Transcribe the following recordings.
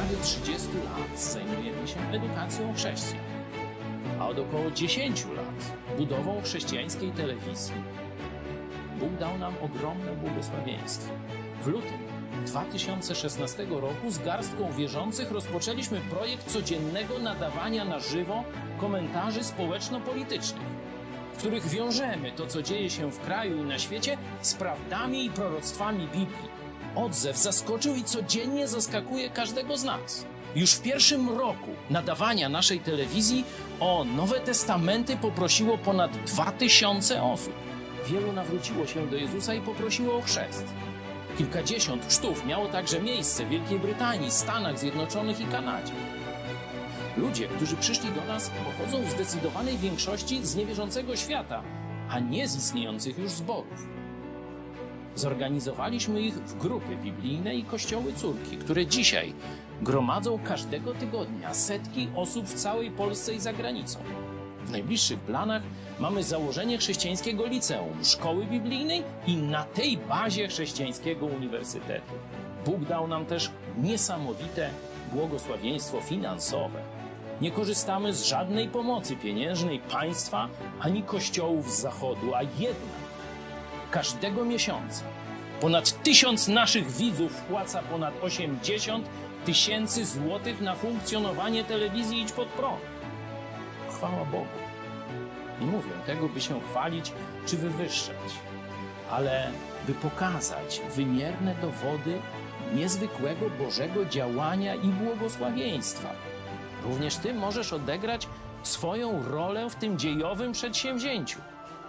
prawie 30 lat zajmujemy się edukacją chrześcijan, a od około 10 lat budową chrześcijańskiej telewizji. Bóg dał nam ogromne błogosławieństwo. W lutym 2016 roku z garstką wierzących rozpoczęliśmy projekt codziennego nadawania na żywo komentarzy społeczno-politycznych, w których wiążemy to, co dzieje się w kraju i na świecie, z prawdami i proroctwami Biblii. Odzew zaskoczył i codziennie zaskakuje każdego z nas. Już w pierwszym roku nadawania naszej telewizji o Nowe Testamenty poprosiło ponad 2000 osób. Wielu nawróciło się do Jezusa i poprosiło o chrzest. Kilkadziesiąt chrztów miało także miejsce w Wielkiej Brytanii, Stanach Zjednoczonych i Kanadzie. Ludzie, którzy przyszli do nas, pochodzą w zdecydowanej większości z niewierzącego świata, a nie z istniejących już zborów. Zorganizowaliśmy ich w grupy biblijne i kościoły córki, które dzisiaj gromadzą każdego tygodnia setki osób w całej Polsce i za granicą. W najbliższych planach mamy założenie chrześcijańskiego liceum, szkoły biblijnej i na tej bazie chrześcijańskiego uniwersytetu. Bóg dał nam też niesamowite błogosławieństwo finansowe. Nie korzystamy z żadnej pomocy pieniężnej państwa ani kościołów z zachodu, a jednak każdego miesiąca ponad 1000 naszych widzów wpłaca ponad 80 000 złotych na funkcjonowanie telewizji Idź Pod Prąd. Chwała Bogu. Nie mówię tego, by się chwalić czy wywyższać, ale by pokazać wymierne dowody niezwykłego Bożego działania i błogosławieństwa. Również Ty możesz odegrać swoją rolę w tym dziejowym przedsięwzięciu.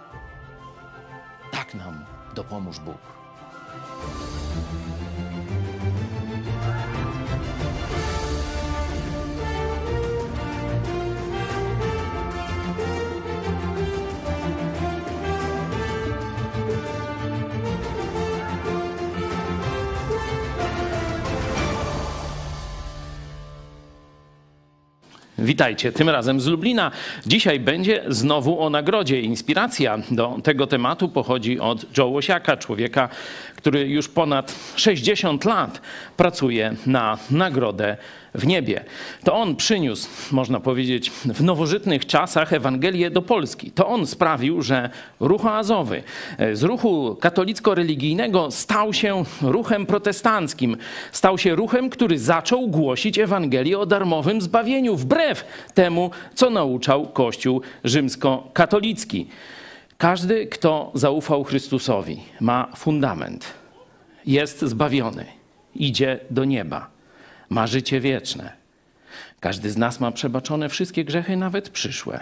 Tak nam dopomóż Bóg. Witajcie, tym razem z Lublina. Dzisiaj będzie znowu o nagrodzie. Inspiracja do tego tematu pochodzi od Joe Łosiaka, człowieka, który już ponad 60 lat pracuje na nagrodę w niebie. To on przyniósł, można powiedzieć, w nowożytnych czasach Ewangelię do Polski. To on sprawił, że ruch oazowy z ruchu katolicko-religijnego stał się ruchem protestanckim. Stał się ruchem, który zaczął głosić Ewangelię o darmowym zbawieniu, wbrew temu, co nauczał Kościół rzymskokatolicki. Każdy, kto zaufał Chrystusowi, ma fundament. Jest zbawiony, idzie do nieba. Ma życie wieczne. Każdy z nas ma przebaczone wszystkie grzechy, nawet przyszłe.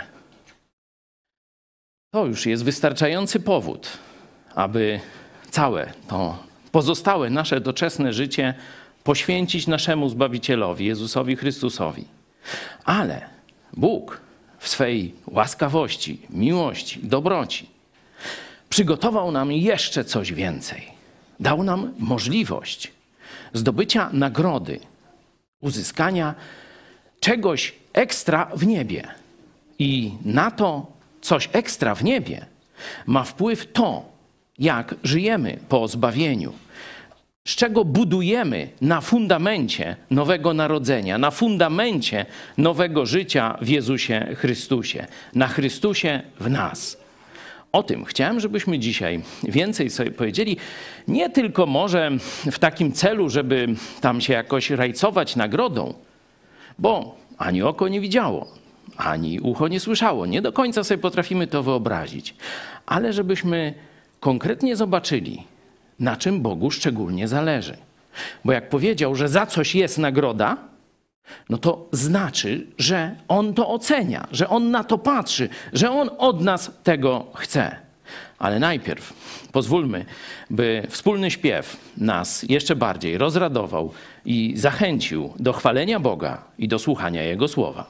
To już jest wystarczający powód, aby całe to pozostałe nasze doczesne życie poświęcić naszemu Zbawicielowi, Jezusowi Chrystusowi. Ale Bóg w swej łaskawości, miłości, dobroci przygotował nam jeszcze coś więcej. Dał nam możliwość zdobycia nagrody, uzyskania czegoś ekstra w niebie. I na to coś ekstra w niebie ma wpływ to, jak żyjemy po zbawieniu, z czego budujemy na fundamencie nowego narodzenia, na fundamencie nowego życia w Jezusie Chrystusie, na Chrystusie w nas. O tym chciałem, żebyśmy dzisiaj więcej sobie powiedzieli, nie tylko może w takim celu, żeby tam się jakoś rajcować nagrodą, bo ani oko nie widziało, ani ucho nie słyszało. Nie do końca sobie potrafimy to wyobrazić, ale żebyśmy konkretnie zobaczyli, na czym Bogu szczególnie zależy. Bo jak powiedział, że za coś jest nagroda, no to znaczy, że On to ocenia, że On na to patrzy, że On od nas tego chce. Ale najpierw pozwólmy, by wspólny śpiew nas jeszcze bardziej rozradował i zachęcił do chwalenia Boga i do słuchania Jego słowa.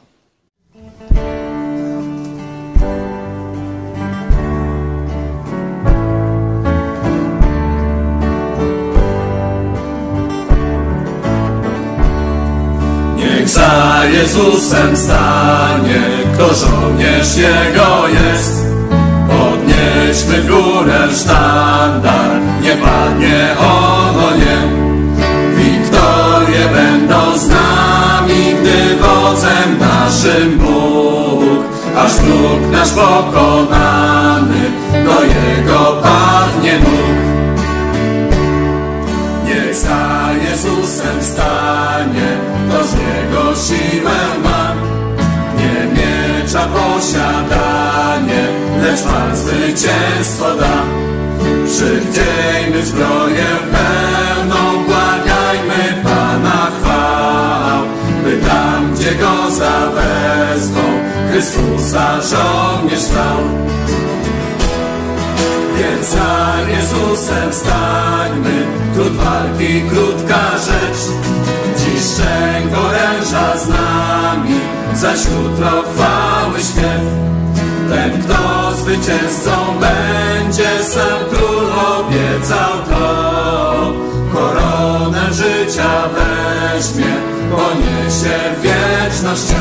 Niech za Jezusem stanie, kto żołnierz Jego jest. Podnieśmy w górę sztandar, nie padnie ono nie. Wiktorie będą znane. naszym Bóg, aż wróg nasz pokonany do Jego padnie nóg. Niech za Jezusem stanie, to z Niego siłę ma. Nie miecza posiadanie, lecz ma zwycięstwo da. Przywdziejmy zbroję pełną, błagajmy Pana chwał, by tam, gdzie Go zawezwą, Chrystusa żołnierz stał. Więc za Jezusem stańmy, trud walki krótka rzecz. Dziś szczęk oręża z nami, zaś jutro chwały śpiew. Ten, kto zwycięzcą będzie, sam król obiecał to. Koronę życia weźmie, poniesie wiecznością,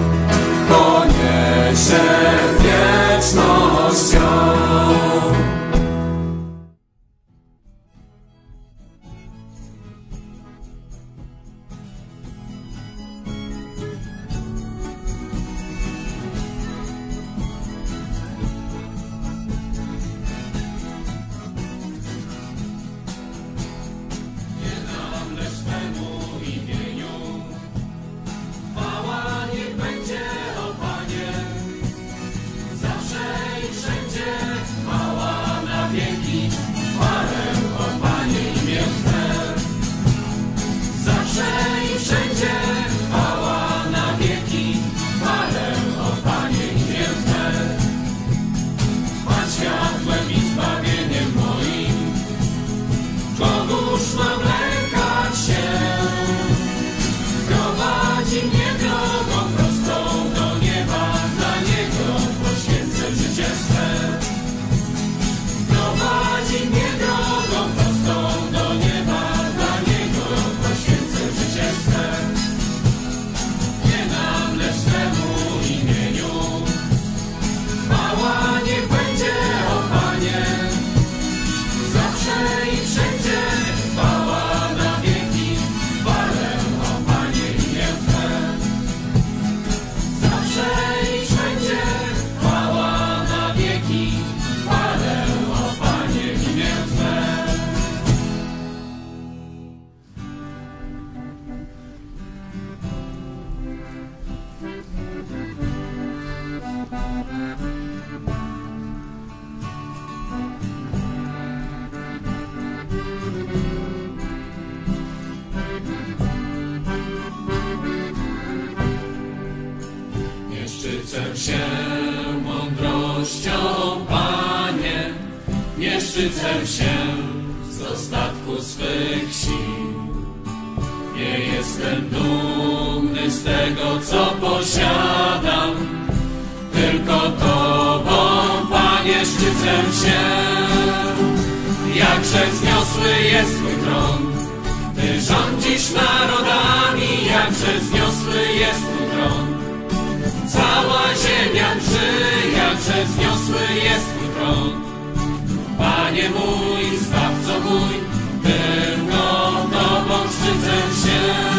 poniesie wiecznością. Szczycę się mądrością, Panie, nie szczycę się z dostatku swych sił. Nie jestem dumny z tego, co posiadam, tylko Tobą, Panie, szczycę się. Jakże wzniosły jest Twój tron, Ty rządzisz narodami, jakże wzniosły jest Twój tron. Cała ziemia drży, jakże wzniosły jest Twój tron. Panie mój, Zbawco mój, tylko Tobą szczycę się.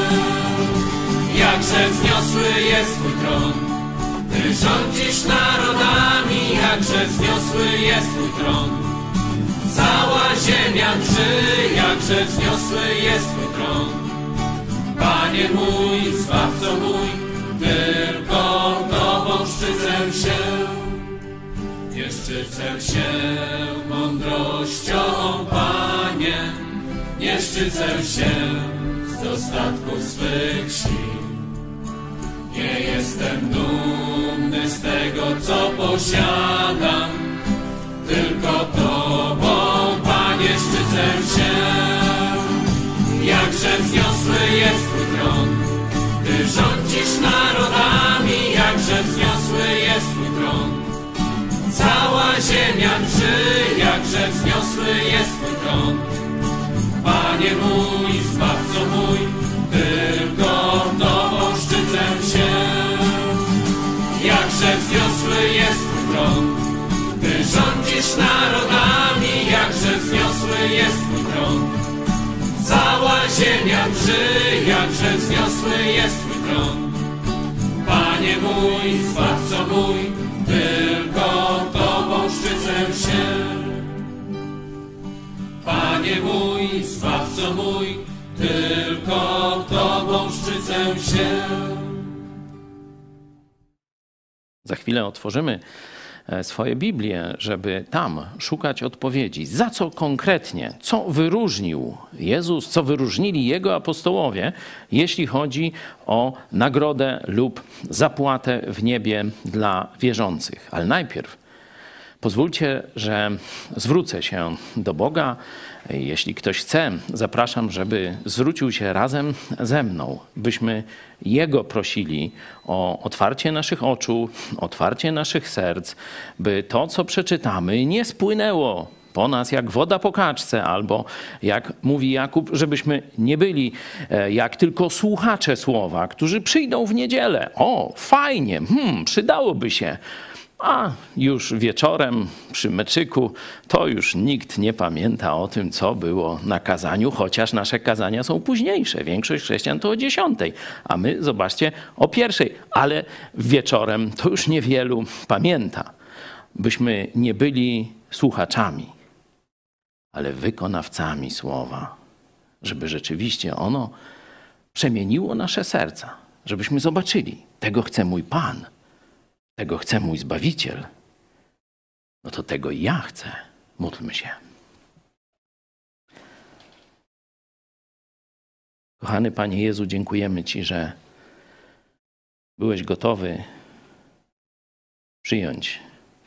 Jakże wzniosły jest Twój tron, Ty rządzisz narodami, jakże wzniosły jest Twój tron. Cała ziemia drży, jakże wzniosły jest Twój tron. Panie mój, Zbawco mój, tylko Tobą szczycę się. Nie szczycę się mądrością, Panie, nie szczycę się z dostatku swych sił. Nie jestem dumny z tego, co posiadam, tylko Tobą, Panie, szczycę się. Jakże wzniosły jest Twój tron, Ty rządzisz narodami, jakże wzniosły jest Twój tron. Cała ziemia drży, jakże wzniosły jest Twój tron. Panie mój, Zbawco mój, tylko Tobą szczycę się. Jakże wzniosły jest Twój tron, Ty rządzisz narodami, jakże wzniosły jest Twój tron. Cała ziemia drży, jakże wzniosły jest Twój tron. Panie mój, mój, Zbawco mój, tylko Tobą szczycę się. Panie mój, Zbawco mój, tylko Tobą szczycę się. Za chwilę otworzymy swoje Biblię, żeby tam szukać odpowiedzi. Za co konkretnie, co wyróżnił Jezus, co wyróżnili Jego apostołowie, jeśli chodzi o nagrodę lub zapłatę w niebie dla wierzących. Ale najpierw pozwólcie, że zwrócę się do Boga. Jeśli ktoś chce, zapraszam, żeby zwrócił się razem ze mną, byśmy Jego prosili o otwarcie naszych oczu, otwarcie naszych serc, by to, co przeczytamy, nie spłynęło po nas jak woda po kaczce, albo jak mówi Jakub, żebyśmy nie byli jak tylko słuchacze słowa, którzy przyjdą w niedzielę. O, fajnie, przydałoby się. A już wieczorem przy meczyku to już nikt nie pamięta o tym, co było na kazaniu, chociaż nasze kazania są późniejsze. Większość chrześcijan to o 10, a my, zobaczcie, o 1. Ale wieczorem to już niewielu pamięta. Byśmy nie byli słuchaczami, ale wykonawcami słowa, żeby rzeczywiście ono przemieniło nasze serca, żebyśmy zobaczyli, tego chce mój Pan. Tego chce mój Zbawiciel, no to tego ja chcę. Módlmy się. Kochany Panie Jezu, dziękujemy Ci, że byłeś gotowy przyjąć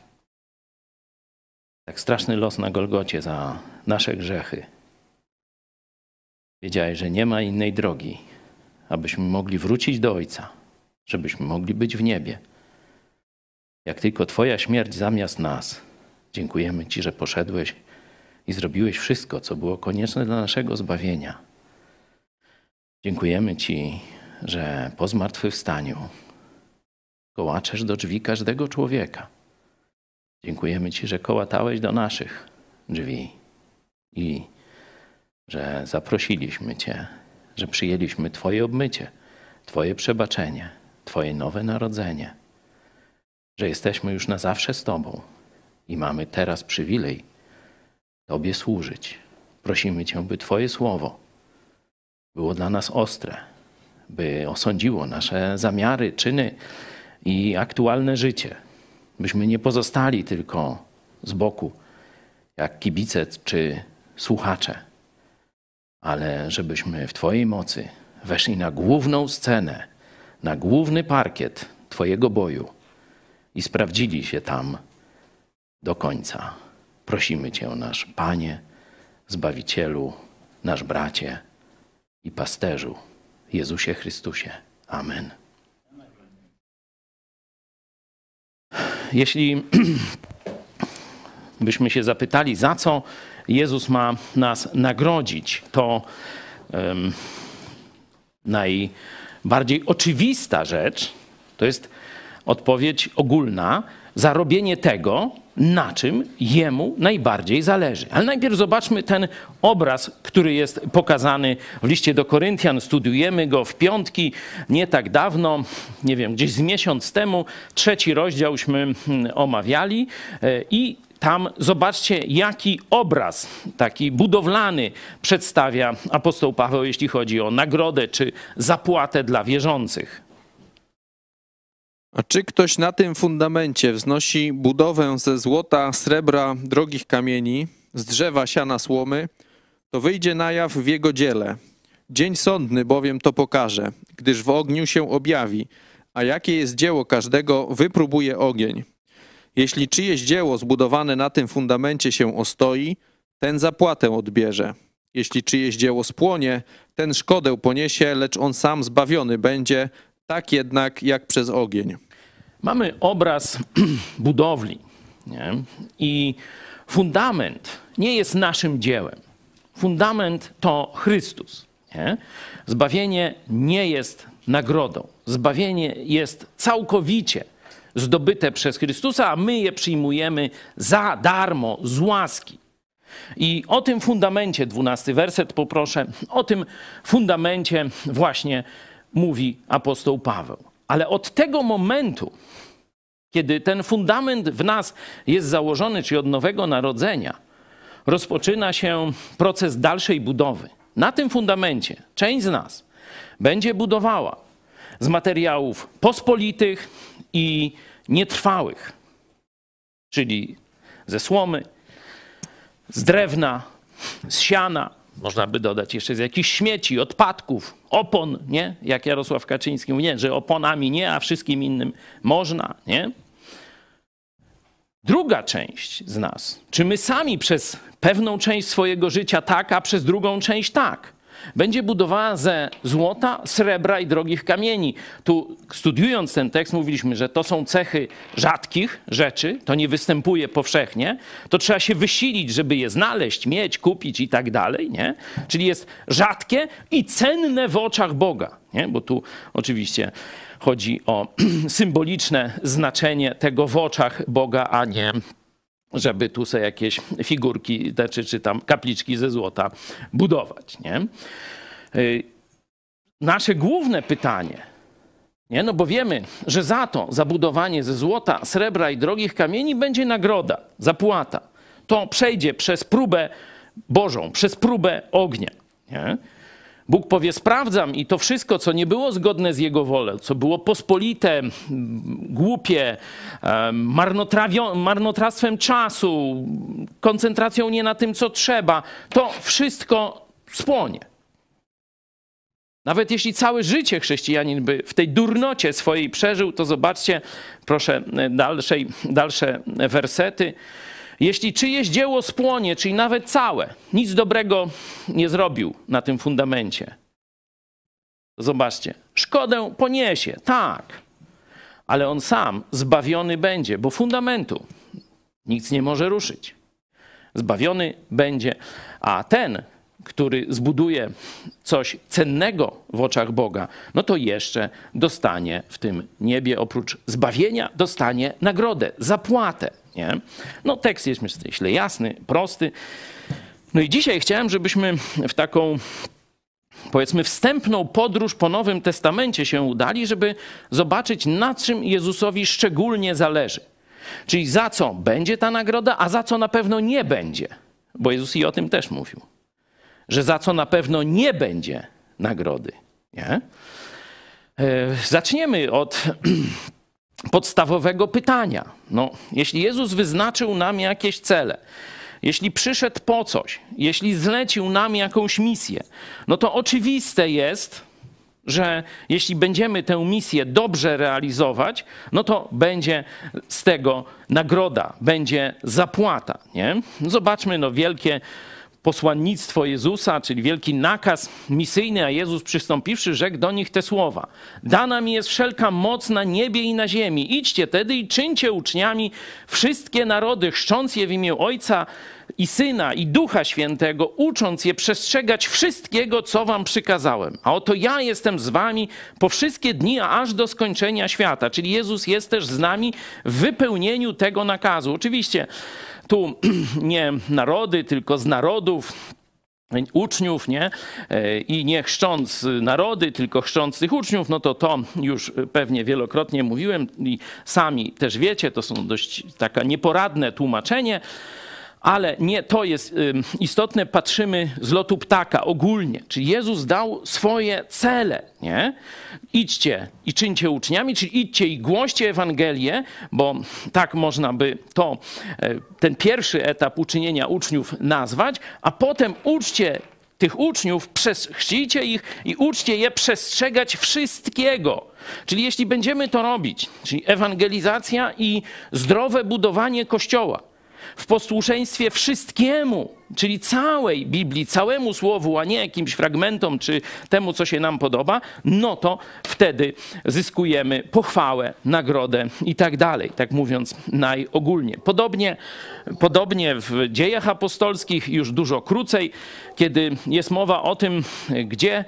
tak straszny los na Golgocie za nasze grzechy. Wiedziałeś, że nie ma innej drogi, abyśmy mogli wrócić do Ojca, żebyśmy mogli być w niebie. Jak tylko Twoja śmierć zamiast nas. Dziękujemy Ci, że poszedłeś i zrobiłeś wszystko, co było konieczne dla naszego zbawienia. Dziękujemy Ci, że po zmartwychwstaniu kołaczesz do drzwi każdego człowieka. Dziękujemy Ci, że kołatałeś do naszych drzwi i że zaprosiliśmy Cię, że przyjęliśmy Twoje obmycie, Twoje przebaczenie, Twoje nowe narodzenie. Że jesteśmy już na zawsze z Tobą i mamy teraz przywilej Tobie służyć. Prosimy Cię, by Twoje słowo było dla nas ostre, by osądziło nasze zamiary, czyny i aktualne życie. Byśmy nie pozostali tylko z boku, jak kibice czy słuchacze, ale żebyśmy w Twojej mocy weszli na główną scenę, na główny parkiet Twojego boju i sprawdzili się tam do końca. Prosimy Cię, nasz Panie, Zbawicielu, nasz Bracie i Pasterzu, Jezusie Chrystusie. Amen. Jeśli byśmy się zapytali, za co Jezus ma nas nagrodzić, to najbardziej oczywista rzecz to jest odpowiedź ogólna, za robienie tego, na czym Jemu najbardziej zależy. Ale najpierw zobaczmy ten obraz, który jest pokazany w liście do Koryntian. Studiujemy go w piątki, nie tak dawno, nie wiem, gdzieś z miesiąc temu. 3 rozdziałśmy omawiali i tam zobaczcie, jaki obraz taki budowlany przedstawia apostoł Paweł, jeśli chodzi o nagrodę czy zapłatę dla wierzących. A czy ktoś na tym fundamencie wznosi budowę ze złota, srebra, drogich kamieni, z drzewa, siana, słomy, to wyjdzie na jaw w jego dziele. Dzień sądny bowiem to pokaże, gdyż w ogniu się objawi, a jakie jest dzieło każdego, wypróbuje ogień. Jeśli czyjeś dzieło zbudowane na tym fundamencie się ostoi, ten zapłatę odbierze. Jeśli czyjeś dzieło spłonie, ten szkodę poniesie, lecz on sam zbawiony będzie, tak jednak jak przez ogień. Mamy obraz budowli, nie? I fundament nie jest naszym dziełem. Fundament to Chrystus. Nie? Zbawienie nie jest nagrodą. Zbawienie jest całkowicie zdobyte przez Chrystusa, a my je przyjmujemy za darmo, z łaski. I o tym fundamencie, 12 werset poproszę, o tym fundamencie właśnie mówi apostoł Paweł. Ale od tego momentu, kiedy ten fundament w nas jest założony, czyli od nowego narodzenia, rozpoczyna się proces dalszej budowy. Na tym fundamencie część z nas będzie budowała z materiałów pospolitych i nietrwałych, czyli ze słomy, z drewna, z siana, można by dodać jeszcze z jakichś śmieci, odpadków, opon, nie? Jak Jarosław Kaczyński mówi, nie, że oponami nie, a wszystkim innym można, nie? Druga część z nas, czy my sami przez pewną część swojego życia tak, a przez drugą część tak, będzie budowała ze złota, srebra i drogich kamieni. Tu studiując ten tekst mówiliśmy, że to są cechy rzadkich rzeczy, to nie występuje powszechnie, to trzeba się wysilić, żeby je znaleźć, mieć, kupić i tak dalej, nie? Czyli jest rzadkie i cenne w oczach Boga, nie? Bo tu oczywiście chodzi o symboliczne znaczenie tego w oczach Boga, a nie żeby tu sobie jakieś figurki czy tam kapliczki ze złota budować, nie? Nasze główne pytanie, nie? No bo wiemy, że za to, za budowanie ze złota, srebra i drogich kamieni będzie nagroda, zapłata. To przejdzie przez próbę Bożą, przez próbę ognia, nie? Bóg powie, sprawdzam i to wszystko, co nie było zgodne z Jego wolą, co było pospolite, głupie, marnotrawstwem czasu, koncentracją nie na tym, co trzeba, to wszystko spłonie. Nawet jeśli całe życie chrześcijanin by w tej durnocie swojej przeżył, to zobaczcie, proszę, dalsze wersety. Jeśli czyjeś dzieło spłonie, czyli nawet całe, nic dobrego nie zrobił na tym fundamencie. Zobaczcie, szkodę poniesie, tak, ale on sam zbawiony będzie, bo fundamentu nic nie może ruszyć. Zbawiony będzie, a ten, który zbuduje coś cennego w oczach Boga, no to jeszcze dostanie w tym niebie, oprócz zbawienia, dostanie nagrodę, zapłatę. Nie? No tekst jest myślę jasny, prosty. No i dzisiaj chciałem, żebyśmy w taką, powiedzmy, wstępną podróż po Nowym Testamencie się udali, żeby zobaczyć, na czym Jezusowi szczególnie zależy. Czyli za co będzie ta nagroda, a za co na pewno nie będzie. Bo Jezus i o tym też mówił. Że za co na pewno nie będzie nagrody. Nie? Zaczniemy od podstawowego pytania. No, jeśli Jezus wyznaczył nam jakieś cele, jeśli przyszedł po coś, jeśli zlecił nam jakąś misję, no to oczywiste jest, że jeśli będziemy tę misję dobrze realizować, no to będzie z tego nagroda, będzie zapłata. Nie? Zobaczmy, no wielkie posłannictwo Jezusa, czyli wielki nakaz misyjny, a Jezus przystąpiwszy rzekł do nich te słowa. Dana mi jest wszelka moc na niebie i na ziemi. Idźcie tedy i czyńcie uczniami wszystkie narody, chrzcząc je w imię Ojca i Syna i Ducha Świętego, ucząc je przestrzegać wszystkiego, co wam przykazałem. A oto ja jestem z wami po wszystkie dni, aż do skończenia świata. Czyli Jezus jest też z nami w wypełnieniu tego nakazu. Oczywiście tu nie narody, tylko z narodów, uczniów, nie? I nie chrzcząc narody, tylko chrzcząc tych uczniów, no to już pewnie wielokrotnie mówiłem i sami też wiecie, to są dość taka nieporadne tłumaczenie, ale nie to jest istotne, patrzymy z lotu ptaka ogólnie. Czyli Jezus dał swoje cele, nie? Idźcie i czyńcie uczniami, czyli idźcie i głoście Ewangelię, bo tak można by to, ten pierwszy etap uczynienia uczniów nazwać, a potem uczcie tych uczniów, chrzcijcie ich i uczcie je przestrzegać wszystkiego. Czyli jeśli będziemy to robić, czyli ewangelizacja i zdrowe budowanie Kościoła, w posłuszeństwie wszystkiemu, czyli całej Biblii, całemu słowu, a nie jakimś fragmentom czy temu, co się nam podoba, no to wtedy zyskujemy pochwałę, nagrodę i tak dalej, tak mówiąc najogólniej. Podobnie w Dziejach Apostolskich, już dużo krócej, kiedy jest mowa o tym, gdzie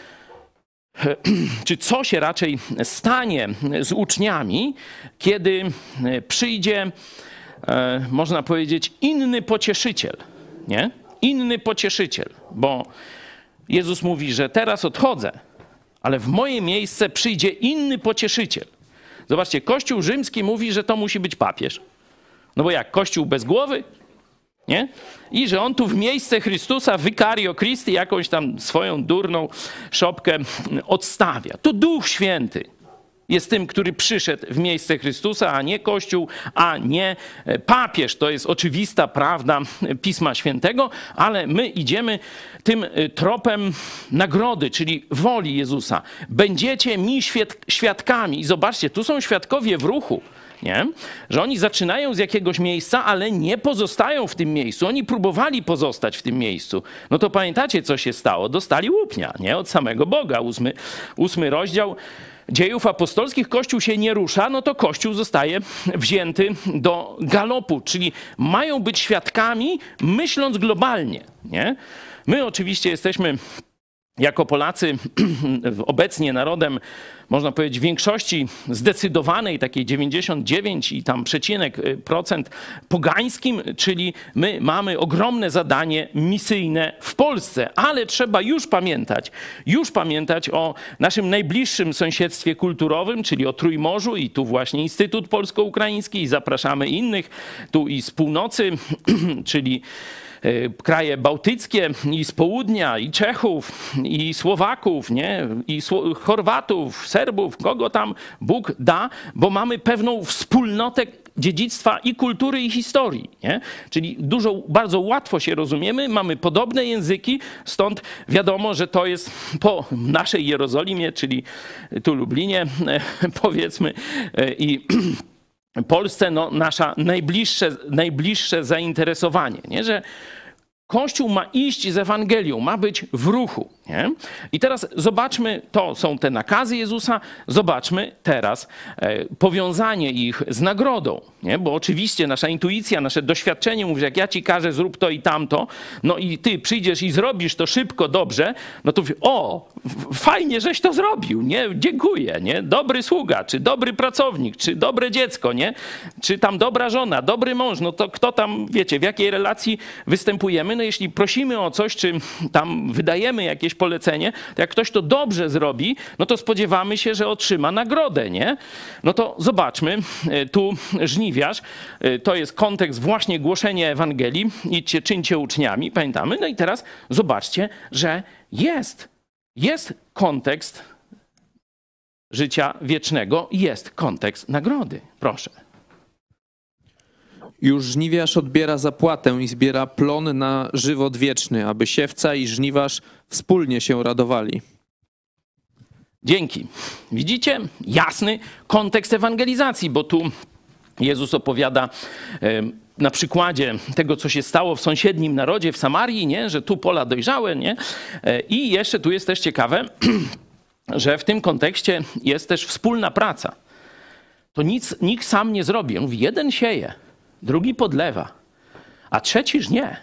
czy co się raczej stanie z uczniami, kiedy przyjdzie, można powiedzieć, inny pocieszyciel, nie? Inny pocieszyciel, bo Jezus mówi, że teraz odchodzę, ale w moje miejsce przyjdzie inny pocieszyciel. Zobaczcie, Kościół rzymski mówi, że to musi być papież. No bo jak, Kościół bez głowy? Nie? I że on tu w miejsce Chrystusa, Vicario Christi, jakąś tam swoją durną szopkę odstawia. To Duch Święty jest tym, który przyszedł w miejsce Chrystusa, a nie Kościół, a nie papież. To jest oczywista prawda Pisma Świętego, ale my idziemy tym tropem nagrody, czyli woli Jezusa. Będziecie mi świadkami. I zobaczcie, tu są świadkowie w ruchu. Nie? Że oni zaczynają z jakiegoś miejsca, ale nie pozostają w tym miejscu. Oni próbowali pozostać w tym miejscu. No to pamiętacie, co się stało? Dostali łupnia, nie? Od samego Boga. 8 rozdział Dziejów Apostolskich. Kościół się nie rusza, no to Kościół zostaje wzięty do galopu. Czyli mają być świadkami, myśląc globalnie. Nie? My oczywiście jesteśmy jako Polacy obecnie narodem, można powiedzieć, większości zdecydowanej, takiej 99 i tam %, pogańskim, czyli my mamy ogromne zadanie misyjne w Polsce, ale trzeba już pamiętać o naszym najbliższym sąsiedztwie kulturowym, czyli o Trójmorzu i tu właśnie Instytut Polsko-Ukraiński i zapraszamy innych tu i z północy, czyli kraje bałtyckie i z południa, i Czechów, i Słowaków, nie? I Chorwatów, Serbów, kogo tam Bóg da, bo mamy pewną wspólnotę dziedzictwa i kultury, i historii. Nie? Czyli bardzo łatwo się rozumiemy, mamy podobne języki, stąd wiadomo, że to jest po naszej Jerozolimie, czyli tu Lublinie, powiedzmy, i Polsce no, nasza najbliższe zainteresowanie, nie? Że Kościół ma iść z Ewangelią, ma być w ruchu. Nie? I teraz zobaczmy, to są te nakazy Jezusa, zobaczmy teraz powiązanie ich z nagrodą. Nie? Bo oczywiście nasza intuicja, nasze doświadczenie mówi, że jak ja ci każę, zrób to i tamto, no i ty przyjdziesz i zrobisz to szybko, dobrze, no to fajnie, żeś to zrobił, nie? Dziękuję, nie? Dobry sługa, czy dobry pracownik, czy dobre dziecko, nie? Czy tam dobra żona, dobry mąż, no to kto tam, wiecie, w jakiej relacji występujemy? No jeśli prosimy o coś, czy tam wydajemy jakieś polecenie, to jak ktoś to dobrze zrobi, no to spodziewamy się, że otrzyma nagrodę, nie? No to zobaczmy, tu żniwiarz, to jest kontekst właśnie głoszenia Ewangelii, idźcie, czyńcie uczniami, pamiętamy? No i teraz zobaczcie, że jest kontekst życia wiecznego, jest kontekst nagrody. Proszę. Już żniwiarz odbiera zapłatę i zbiera plon na żywot wieczny, aby siewca i żniwarz wspólnie się radowali. Dzięki. Widzicie? Jasny kontekst ewangelizacji, bo tu Jezus opowiada na przykładzie tego, co się stało w sąsiednim narodzie, w Samarii, nie? Że tu pola dojrzałe, nie? I jeszcze tu jest też ciekawe, że w tym kontekście jest też wspólna praca. To nikt sam nie zrobi. On mówi, jeden sieje, drugi podlewa, a trzeci żnie.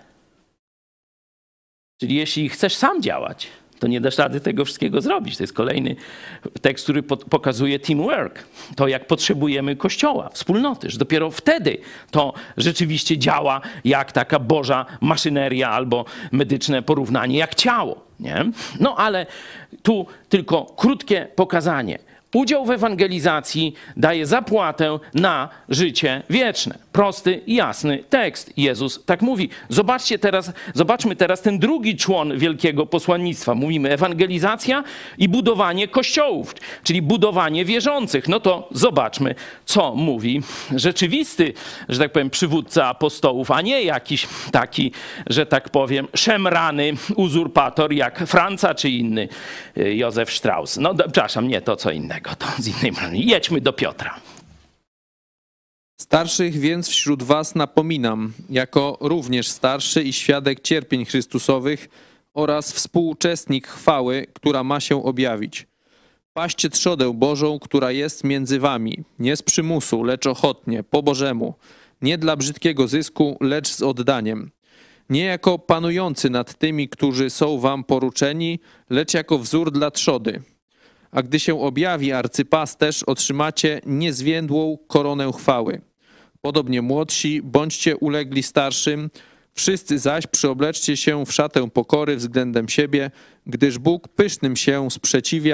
Czyli jeśli chcesz sam działać, to nie dasz rady tego wszystkiego zrobić. To jest kolejny tekst, który pokazuje teamwork. To, jak potrzebujemy Kościoła, wspólnoty, że dopiero wtedy to rzeczywiście działa jak taka Boża maszyneria albo medyczne porównanie, jak ciało. Nie? No ale tu tylko krótkie pokazanie. Udział w ewangelizacji daje zapłatę na życie wieczne. Prosty i jasny tekst. Jezus tak mówi. Zobaczmy teraz ten drugi człon wielkiego posłannictwa. Mówimy ewangelizacja i budowanie kościołów, czyli budowanie wierzących. No to zobaczmy, co mówi rzeczywisty, że tak powiem, przywódca apostołów, a nie jakiś taki, że tak powiem, szemrany uzurpator jak Franca czy inny Józef Strauss. No przepraszam, nie, to co innego. To z innej strony. Jedźmy do Piotra. Starszych więc wśród was napominam, jako również starszy i świadek cierpień Chrystusowych oraz współuczestnik chwały, która ma się objawić. Paście trzodę Bożą, która jest między wami, nie z przymusu, lecz ochotnie, po Bożemu, nie dla brzydkiego zysku, lecz z oddaniem. Nie jako panujący nad tymi, którzy są wam poruczeni, lecz jako wzór dla trzody. A gdy się objawi arcypasterz, otrzymacie niezwiędłą koronę chwały. Podobnie młodsi, bądźcie ulegli starszym, wszyscy zaś przyobleczcie się w szatę pokory względem siebie, gdyż Bóg pysznym się sprzeciwia,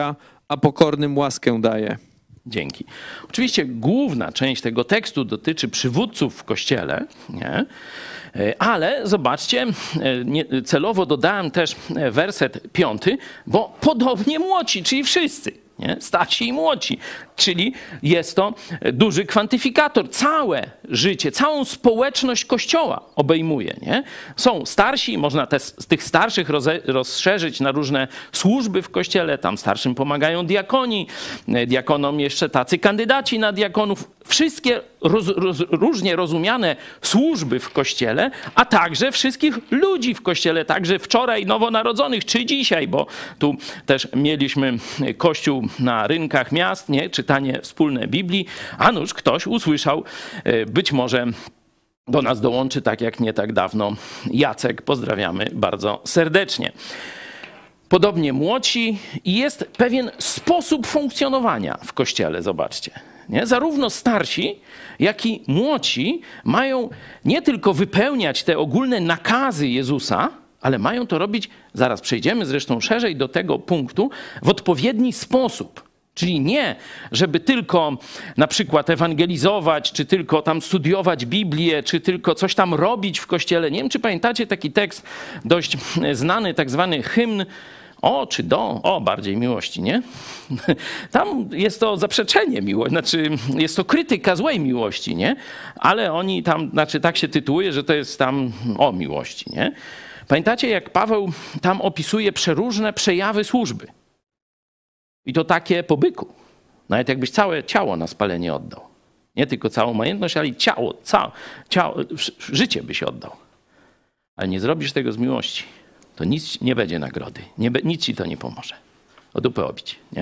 a pokornym łaskę daje. Dzięki. Oczywiście główna część tego tekstu dotyczy przywódców w Kościele, nie? Ale zobaczcie, celowo dodałem też werset 5, bo podobnie młodsi, czyli wszyscy, nie? Starsi i młodsi, czyli jest to duży kwantyfikator. Całe życie, całą społeczność Kościoła obejmuje. Nie? Są starsi, można z tych starszych rozszerzyć na różne służby w Kościele. Tam starszym pomagają diakoni, diakonom jeszcze tacy kandydaci na diakonów. Wszystkie różnie rozumiane służby w Kościele, a także wszystkich ludzi w Kościele, także wczoraj nowonarodzonych, czy dzisiaj, bo tu też mieliśmy Kościół na rynkach miast, nie? Czytanie wspólne Biblii, a nuż ktoś usłyszał, być może do nas dołączy, tak jak nie tak dawno Jacek. Pozdrawiamy bardzo serdecznie. Podobnie młodsi i jest pewien sposób funkcjonowania w Kościele, zobaczcie. Nie? Zarówno starsi, jak i młodsi mają nie tylko wypełniać te ogólne nakazy Jezusa, ale mają to robić, zaraz przejdziemy zresztą szerzej do tego punktu, w odpowiedni sposób. Czyli nie, żeby tylko na przykład ewangelizować, czy tylko tam studiować Biblię, czy tylko coś tam robić w Kościele. Nie wiem, czy pamiętacie taki tekst dość znany, tak zwany hymn bardziej miłości, nie? Tam jest to zaprzeczenie miłości, znaczy jest to krytyka złej miłości, nie? Ale oni tam, znaczy tak się tytułuje, że to jest tam o miłości, nie? Pamiętacie, jak Paweł tam opisuje przeróżne przejawy służby? I to takie po byku. Nawet jakbyś całe ciało na spalenie oddał. Nie tylko całą majątność, ale i ciało, życie byś oddał. Ale nie zrobisz tego z miłości. To nic nie będzie nagrody. Nic ci to nie pomoże. O dupę obić, nie?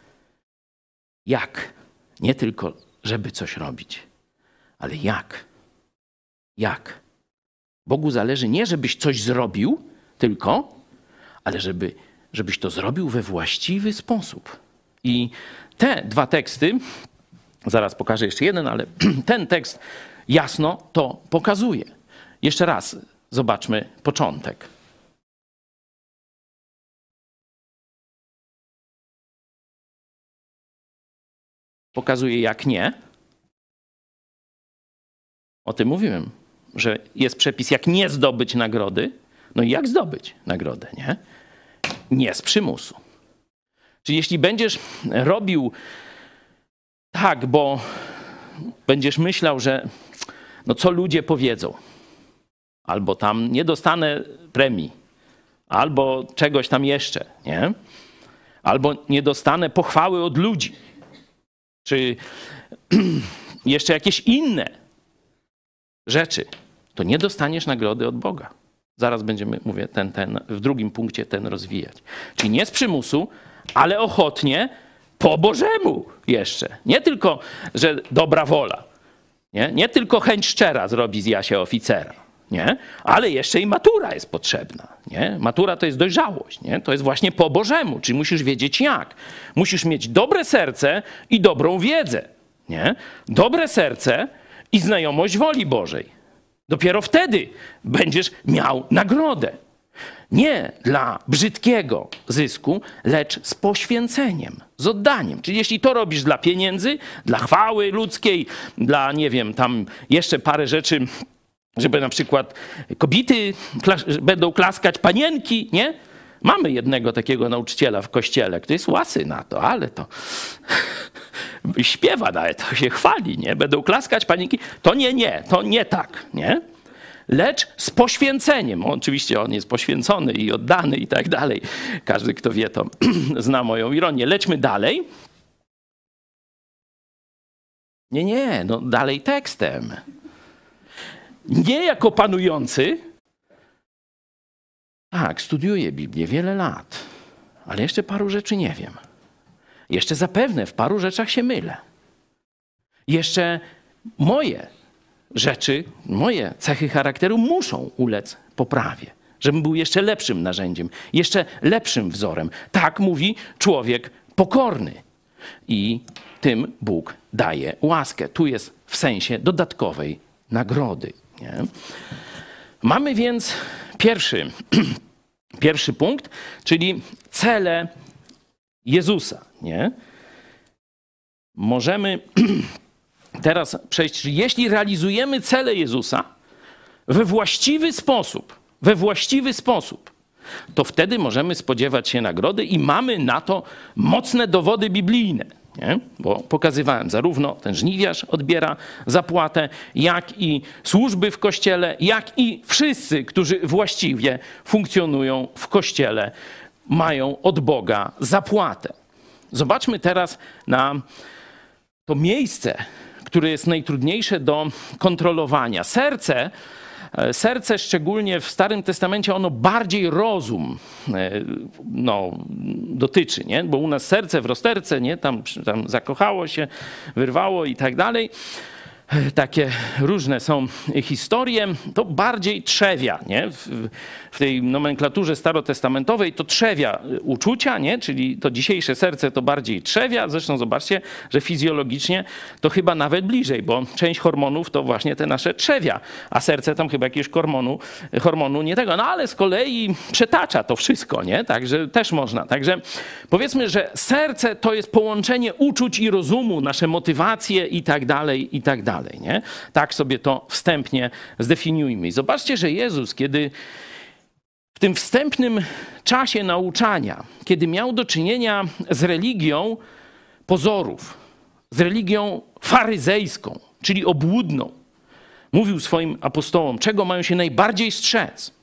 Jak? Nie tylko, żeby coś robić, ale jak? Jak? Bogu zależy nie, żebyś coś zrobił tylko, ale żebyś to zrobił we właściwy sposób. I te dwa teksty, zaraz pokażę jeszcze jeden, ale ten tekst jasno to pokazuje. Jeszcze raz zobaczmy początek. Pokazuje, jak nie. O tym mówiłem, że jest przepis, jak nie zdobyć nagrody. No i jak zdobyć nagrodę, nie? Nie z przymusu. Czyli jeśli będziesz robił tak, bo będziesz myślał, że no co ludzie powiedzą, albo tam nie dostanę premii, albo czegoś tam jeszcze, nie? Albo nie dostanę pochwały od ludzi, czy jeszcze jakieś inne rzeczy, to nie dostaniesz nagrody od Boga. Zaraz będziemy, mówię, w drugim punkcie ten rozwijać. Czyli nie z przymusu, ale ochotnie, po Bożemu jeszcze. Nie tylko, że dobra wola. Nie tylko chęć szczera zrobi z Jasia oficera. Nie? Ale jeszcze i matura jest potrzebna. Nie? Matura to jest dojrzałość. Nie? To jest właśnie po Bożemu, czyli musisz wiedzieć jak. Musisz mieć dobre serce i dobrą wiedzę. Nie? Dobre serce i znajomość woli Bożej. Dopiero wtedy będziesz miał nagrodę. Nie dla brzydkiego zysku, lecz z poświęceniem, z oddaniem. Czyli jeśli to robisz dla pieniędzy, dla chwały ludzkiej, dla, nie wiem, tam jeszcze parę rzeczy, żeby na przykład kobiety będą klaskać, panienki, nie? Mamy jednego takiego nauczyciela w kościele, który jest łasy na to, ale to śpiewa nawet, to się chwali, nie? Będą klaskać panienki. To nie tak, nie? Lecz z poświęceniem. Oczywiście on jest poświęcony i oddany i tak dalej. Każdy, kto wie, to zna moją ironię. Lećmy dalej. No dalej tekstem. Nie jako panujący. Tak, studiuję Biblię wiele lat, ale jeszcze paru rzeczy nie wiem. Jeszcze zapewne w paru rzeczach się mylę. Jeszcze moje rzeczy, moje cechy charakteru muszą ulec poprawie, żebym był jeszcze lepszym narzędziem, jeszcze lepszym wzorem. Tak mówi człowiek pokorny. I tym Bóg daje łaskę. Tu jest w sensie dodatkowej nagrody. Nie? Mamy więc pierwszy punkt, czyli cele Jezusa, nie? Możemy teraz przejść, jeśli realizujemy cele Jezusa we właściwy sposób, to wtedy możemy spodziewać się nagrody i mamy na to mocne dowody biblijne. Nie? Bo pokazywałem, zarówno ten żniwiarz odbiera zapłatę, jak i służby w Kościele, jak i wszyscy, którzy właściwie funkcjonują w Kościele, mają od Boga zapłatę. Zobaczmy teraz na to miejsce, które jest najtrudniejsze do kontrolowania. Serce szczególnie w Starym Testamencie, ono bardziej rozum dotyczy, nie? Bo u nas serce w rozterce, nie? Tam zakochało się, wyrwało i tak dalej. Takie różne są historie, to bardziej trzewia, nie? W tej nomenklaturze starotestamentowej to trzewia uczucia, nie? Czyli to dzisiejsze serce to bardziej trzewia. Zresztą zobaczcie, że fizjologicznie to chyba nawet bliżej, bo część hormonów to właśnie te nasze trzewia, a serce tam chyba jakiegoś hormonu nie tego. No ale z kolei przetacza to wszystko, nie? Także też można. Także powiedzmy, że serce to jest połączenie uczuć i rozumu, nasze motywacje i tak dalej, i tak dalej. Nie? Tak sobie to wstępnie zdefiniujmy. I zobaczcie, że Jezus, kiedy w tym wstępnym czasie nauczania, kiedy miał do czynienia z religią pozorów, z religią faryzejską, czyli obłudną, mówił swoim apostołom, czego mają się najbardziej strzec.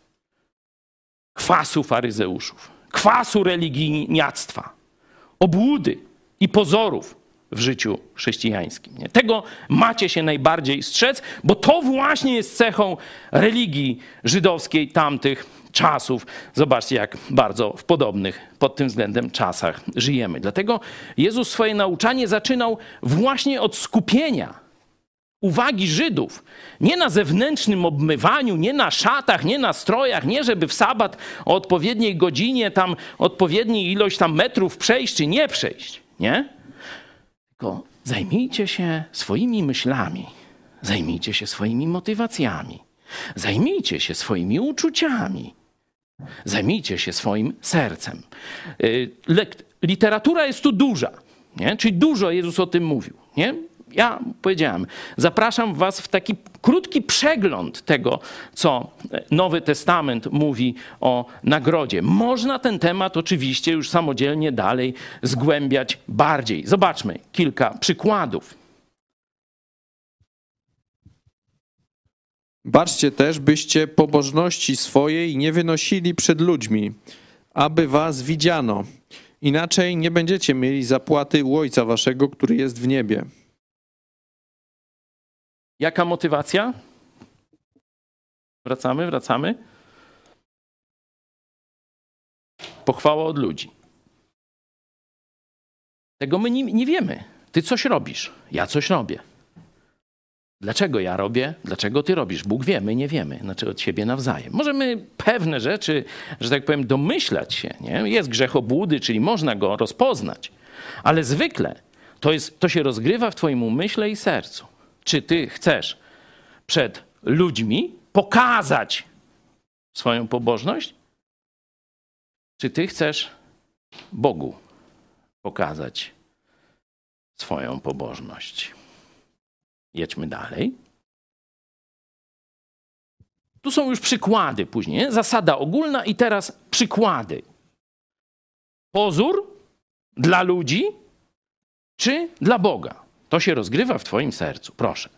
Kwasu faryzeuszów, kwasu religijniactwa, obłudy i pozorów w życiu chrześcijańskim. Nie? Tego macie się najbardziej strzec, bo to właśnie jest cechą religii żydowskiej tamtych czasów. Zobaczcie, jak bardzo w podobnych pod tym względem czasach żyjemy. Dlatego Jezus swoje nauczanie zaczynał właśnie od skupienia uwagi Żydów. Nie na zewnętrznym obmywaniu, nie na szatach, nie na strojach, nie żeby w sabat o odpowiedniej godzinie tam odpowiedniej ilość tam metrów przejść czy nie przejść. Nie? Tylko zajmijcie się swoimi myślami, zajmijcie się swoimi motywacjami, zajmijcie się swoimi uczuciami, zajmijcie się swoim sercem. Literatura jest tu duża, nie? Czyli dużo Jezus o tym mówił. Nie? Ja powiedziałem, zapraszam was w taki krótki przegląd tego, co Nowy Testament mówi o nagrodzie. Można ten temat oczywiście już samodzielnie dalej zgłębiać bardziej. Zobaczmy kilka przykładów. Baczcie też, byście pobożności swojej nie wynosili przed ludźmi, aby was widziano. Inaczej nie będziecie mieli zapłaty u Ojca waszego, który jest w niebie. Jaka motywacja? Wracamy. Pochwała od ludzi. Tego my nie wiemy. Ty coś robisz, ja coś robię. Dlaczego ja robię? Dlaczego ty robisz? Bóg wie, my nie wiemy. Znaczy od siebie nawzajem. Możemy pewne rzeczy, że tak powiem, domyślać się. Nie? Jest grzech obłudy, czyli można go rozpoznać. Ale zwykle to się rozgrywa w twoim umyśle i sercu. Czy ty chcesz przed ludźmi pokazać swoją pobożność? Czy ty chcesz Bogu pokazać swoją pobożność? Jedźmy dalej. Tu są już przykłady później. Nie? Zasada ogólna i teraz przykłady. Pozór dla ludzi czy dla Boga? To się rozgrywa w twoim sercu. Proszę.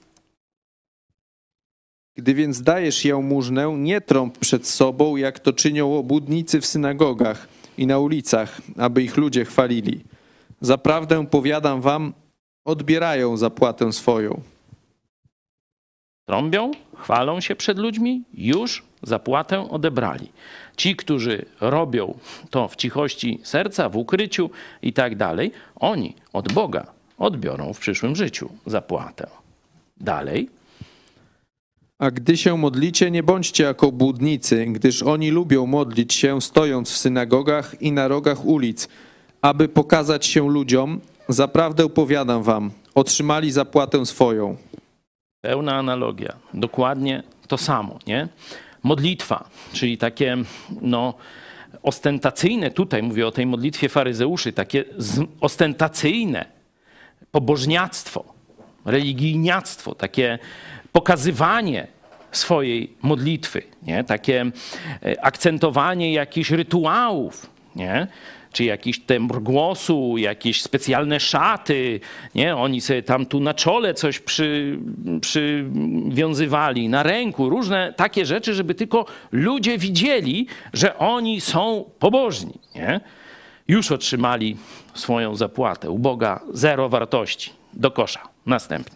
Gdy więc dajesz jałmużnę, nie trąb przed sobą, jak to czynią obłudnicy w synagogach i na ulicach, aby ich ludzie chwalili. Zaprawdę powiadam wam, odbierają zapłatę swoją. Trąbią, chwalą się przed ludźmi, już zapłatę odebrali. Ci, którzy robią to w cichości serca, w ukryciu i tak dalej, oni od Boga odbiorą w przyszłym życiu zapłatę. Dalej. A gdy się modlicie, nie bądźcie jako obłudnicy, gdyż oni lubią modlić się, stojąc w synagogach i na rogach ulic, aby pokazać się ludziom. Zaprawdę powiadam wam, otrzymali zapłatę swoją. Pełna analogia. Dokładnie to samo, nie? Modlitwa, czyli takie ostentacyjne, tutaj mówię o tej modlitwie faryzeuszy, takie ostentacyjne pobożniactwo, religijniactwo, takie pokazywanie swojej modlitwy, nie? Takie akcentowanie jakichś rytuałów, nie? Czy jakiś tembr głosu, jakieś specjalne szaty, nie? Oni sobie tam tu na czole coś przywiązywali, na ręku, różne takie rzeczy, żeby tylko ludzie widzieli, że oni są pobożni, nie? Już otrzymali swoją zapłatę. U Boga zero wartości. Do kosza. Następny.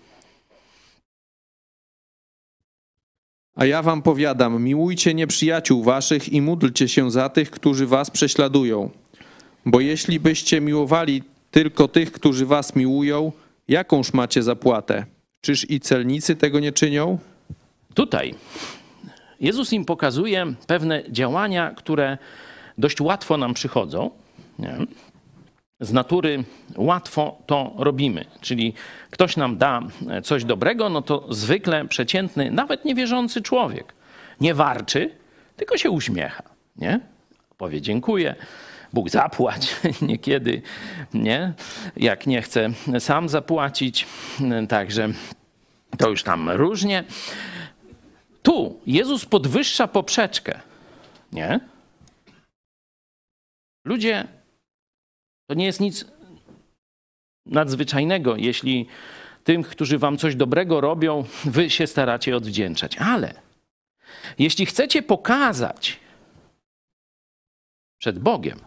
A ja wam powiadam, miłujcie nieprzyjaciół waszych i módlcie się za tych, którzy was prześladują. Bo jeśli byście miłowali tylko tych, którzy was miłują, jakąż macie zapłatę? Czyż i celnicy tego nie czynią? Tutaj Jezus im pokazuje pewne działania, które dość łatwo nam przychodzą. Nie? Z natury łatwo to robimy. Czyli ktoś nam da coś dobrego, no to zwykle przeciętny, nawet niewierzący człowiek nie warczy, tylko się uśmiecha. Nie? Powie dziękuję, Bóg zapłać niekiedy, nie? Jak nie chce sam zapłacić. Także to już tam różnie. Tu Jezus podwyższa poprzeczkę. Nie? Ludzie, to nie jest nic nadzwyczajnego, jeśli tym, którzy wam coś dobrego robią, wy się staracie odwdzięczać. Ale jeśli chcecie pokazać przed Bogiem,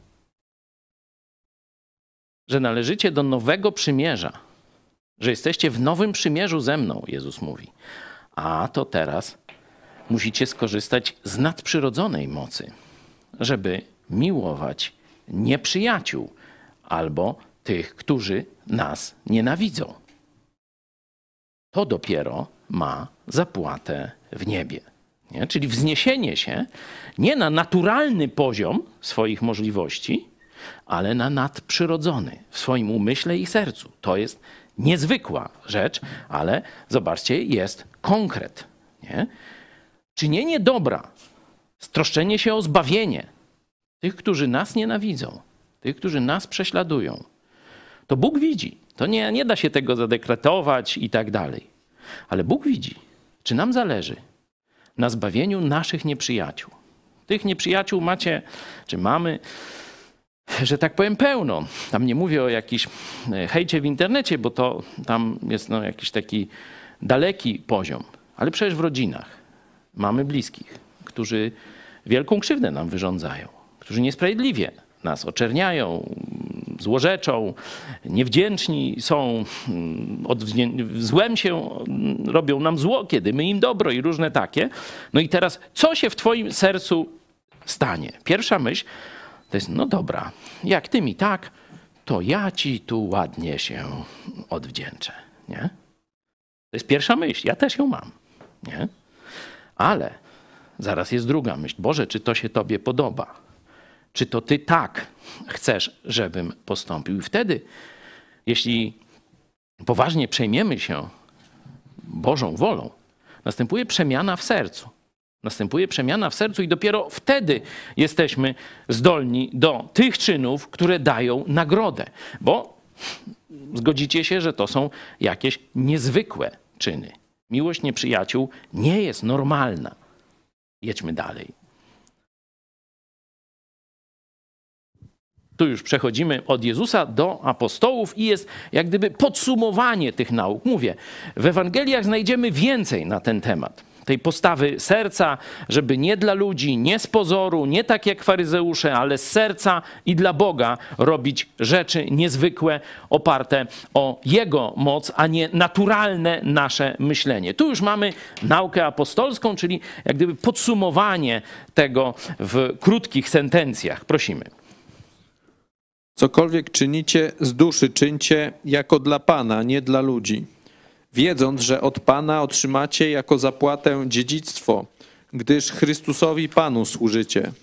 że należycie do nowego przymierza, że jesteście w nowym przymierzu ze mną, Jezus mówi, a to teraz musicie skorzystać z nadprzyrodzonej mocy, żeby miłować nieprzyjaciół albo tych, którzy nas nienawidzą. To dopiero ma zapłatę w niebie. Nie? Czyli wzniesienie się nie na naturalny poziom swoich możliwości, ale na nadprzyrodzony w swoim umyśle i sercu. To jest niezwykła rzecz, ale zobaczcie, jest konkret. Nie? Czynienie dobra, stroszczenie się o zbawienie tych, którzy nas nienawidzą, tych, którzy nas prześladują, to Bóg widzi. To nie da się tego zadekretować i tak dalej. Ale Bóg widzi, czy nam zależy na zbawieniu naszych nieprzyjaciół. Tych nieprzyjaciół macie, czy mamy, że tak powiem, pełno. Tam nie mówię o jakiś hejcie w internecie, bo to tam jest jakiś taki daleki poziom. Ale przecież w rodzinach mamy bliskich, którzy wielką krzywdę nam wyrządzają, którzy niesprawiedliwie nas oczerniają, złorzeczą, niewdzięczni są, złem się robią nam zło, kiedy my im dobro i różne takie. No i teraz, co się w twoim sercu stanie? Pierwsza myśl to jest, no dobra, jak ty mi tak, to ja ci tu ładnie się odwdzięczę, nie? To jest pierwsza myśl, ja też ją mam, nie? Ale zaraz jest druga myśl. Boże, czy to się tobie podoba? Czy to ty tak chcesz, żebym postąpił? I wtedy, jeśli poważnie przejmiemy się Bożą wolą, następuje przemiana w sercu. Następuje przemiana w sercu i dopiero wtedy jesteśmy zdolni do tych czynów, które dają nagrodę. Bo zgodzicie się, że to są jakieś niezwykłe czyny. Miłość nieprzyjaciół nie jest normalna. Jedźmy dalej. Tu już przechodzimy od Jezusa do apostołów i jest jak gdyby podsumowanie tych nauk. Mówię, w Ewangeliach znajdziemy więcej na ten temat. Tej postawy serca, żeby nie dla ludzi, nie z pozoru, nie tak jak faryzeusze, ale z serca i dla Boga robić rzeczy niezwykłe, oparte o Jego moc, a nie naturalne nasze myślenie. Tu już mamy naukę apostolską, czyli jak gdyby podsumowanie tego w krótkich sentencjach. Prosimy. Cokolwiek czynicie, z duszy czyńcie jako dla Pana, nie dla ludzi, wiedząc, że od Pana otrzymacie jako zapłatę dziedzictwo, gdyż Chrystusowi Panu służycie.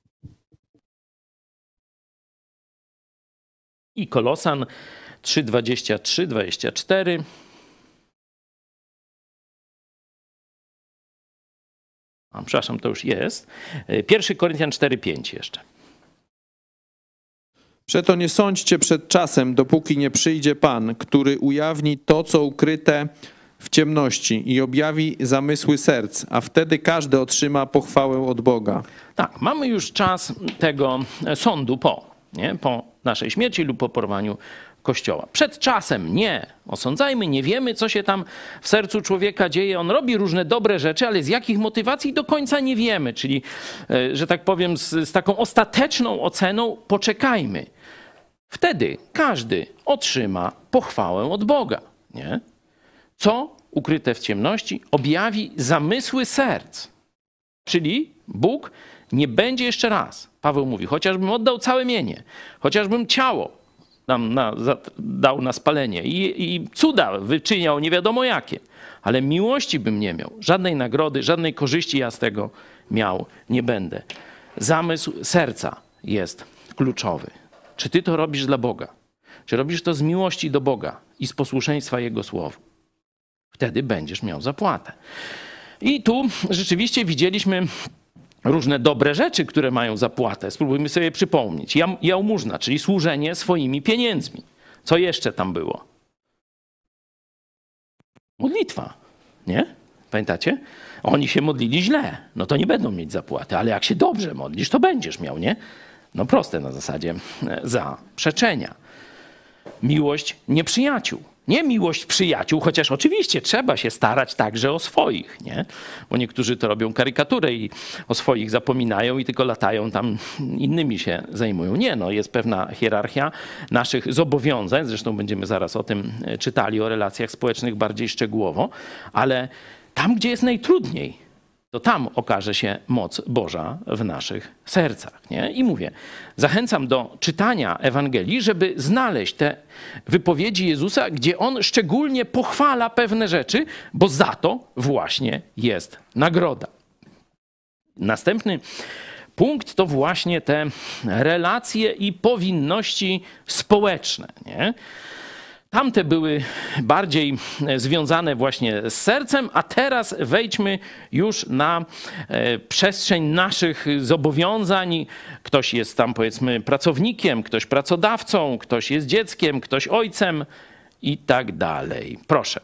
I Kolosan 3:23-24. przepraszam, to już jest. 1 Koryntian 4:5 jeszcze. Przeto nie sądźcie przed czasem, dopóki nie przyjdzie Pan, który ujawni to, co ukryte w ciemności i objawi zamysły serc, a wtedy każdy otrzyma pochwałę od Boga. Tak, mamy już czas tego sądu po naszej śmierci lub po porwaniu Kościoła. Przed czasem nie osądzajmy, nie wiemy, co się tam w sercu człowieka dzieje. On robi różne dobre rzeczy, ale z jakich motywacji do końca nie wiemy. Czyli, że tak powiem, z taką ostateczną oceną poczekajmy. Wtedy każdy otrzyma pochwałę od Boga. Nie? Co ukryte w ciemności objawi zamysły serc. Czyli Bóg nie będzie jeszcze raz. Paweł mówi, chociażbym oddał całe mienie, chociażbym ciało dał na spalenie i cuda wyczyniał nie wiadomo jakie, ale miłości bym nie miał. Żadnej nagrody, żadnej korzyści ja z tego miał nie będę. Zamysł serca jest kluczowy. Czy ty to robisz dla Boga? Czy robisz to z miłości do Boga i z posłuszeństwa Jego słowu? Wtedy będziesz miał zapłatę. I tu rzeczywiście widzieliśmy różne dobre rzeczy, które mają zapłatę. Spróbujmy sobie przypomnieć. Jałmużna, czyli służenie swoimi pieniędzmi. Co jeszcze tam było? Modlitwa, nie? Pamiętacie? Oni się modlili źle, no to nie będą mieć zapłaty, ale jak się dobrze modlisz, to będziesz miał, nie? No proste na zasadzie zaprzeczenia. Miłość nieprzyjaciół. Nie miłość przyjaciół, chociaż oczywiście trzeba się starać także o swoich, nie? Bo niektórzy to robią karykaturę i o swoich zapominają i tylko latają tam, innymi się zajmują. Nie, no jest pewna hierarchia naszych zobowiązań, zresztą będziemy zaraz o tym czytali, o relacjach społecznych bardziej szczegółowo, ale tam, gdzie jest najtrudniej, to tam okaże się moc Boża w naszych sercach. Nie? I mówię, zachęcam do czytania Ewangelii, żeby znaleźć te wypowiedzi Jezusa, gdzie On szczególnie pochwala pewne rzeczy, bo za to właśnie jest nagroda. Następny punkt to właśnie te relacje i powinności społeczne. Nie? Tamte były bardziej związane właśnie z sercem, a teraz wejdźmy już na przestrzeń naszych zobowiązań. Ktoś jest tam, powiedzmy, pracownikiem, ktoś pracodawcą, ktoś jest dzieckiem, ktoś ojcem i tak dalej. Proszę.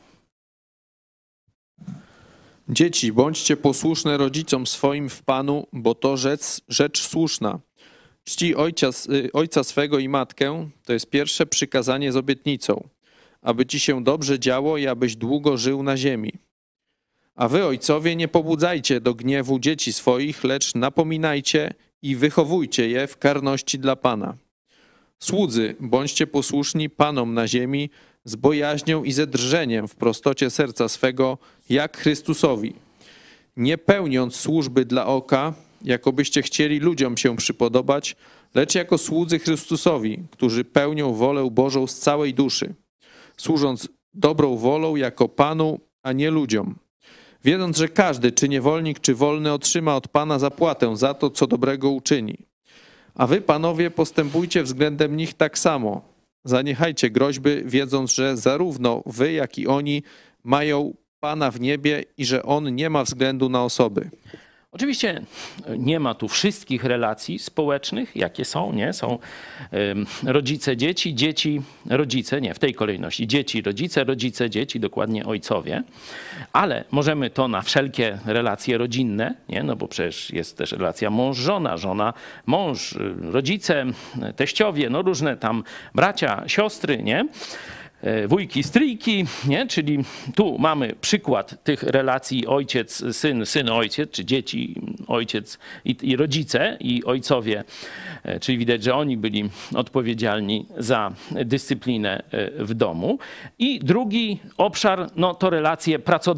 Dzieci, bądźcie posłuszne rodzicom swoim w Panu, bo to rzecz słuszna. Czci ojca swego i matkę, to jest pierwsze przykazanie z obietnicą, aby ci się dobrze działo i abyś długo żył na ziemi. A wy, ojcowie, nie pobudzajcie do gniewu dzieci swoich, lecz napominajcie i wychowujcie je w karności dla Pana. Słudzy, bądźcie posłuszni Panom na ziemi z bojaźnią i ze drżeniem w prostocie serca swego, jak Chrystusowi, nie pełniąc służby dla oka, jakobyście chcieli ludziom się przypodobać, lecz jako słudzy Chrystusowi, którzy pełnią wolę Bożą z całej duszy, służąc dobrą wolą jako Panu, a nie ludziom. Wiedząc, że każdy, czy niewolnik, czy wolny, otrzyma od Pana zapłatę za to, co dobrego uczyni. A wy, panowie, postępujcie względem nich tak samo. Zaniechajcie groźby, wiedząc, że zarówno wy, jak i oni mają Pana w niebie i że On nie ma względu na osoby. Oczywiście nie ma tu wszystkich relacji społecznych, jakie są, nie? Są rodzice, dzieci, dzieci, rodzice, nie, w tej kolejności. Dzieci, rodzice, dzieci, dokładnie ojcowie. Ale możemy to na wszelkie relacje rodzinne, nie? No bo przecież jest też relacja mąż-żona, żona-mąż, rodzice, teściowie, no różne tam bracia, siostry, nie? Wujki, stryjki, nie? Czyli tu mamy przykład tych relacji ojciec-syn, syn-ojciec, czy dzieci, ojciec i rodzice i ojcowie, czyli widać, że oni byli odpowiedzialni za dyscyplinę w domu. I drugi obszar, no to relacje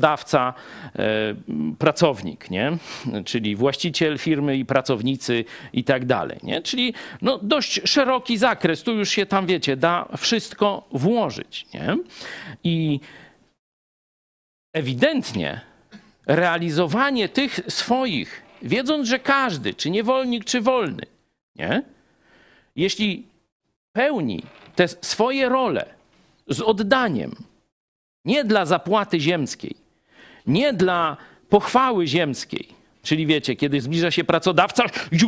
pracodawca-pracownik, nie? Czyli właściciel firmy i pracownicy i tak dalej, nie? Czyli no dość szeroki zakres, tu już się tam, wiecie, da wszystko włożyć. Nie? I ewidentnie realizowanie tych swoich, wiedząc, że każdy, czy niewolnik, czy wolny, nie? Jeśli pełni te swoje role z oddaniem, nie dla zapłaty ziemskiej, nie dla pochwały ziemskiej, Czyli wiecie, kiedy zbliża się pracodawca,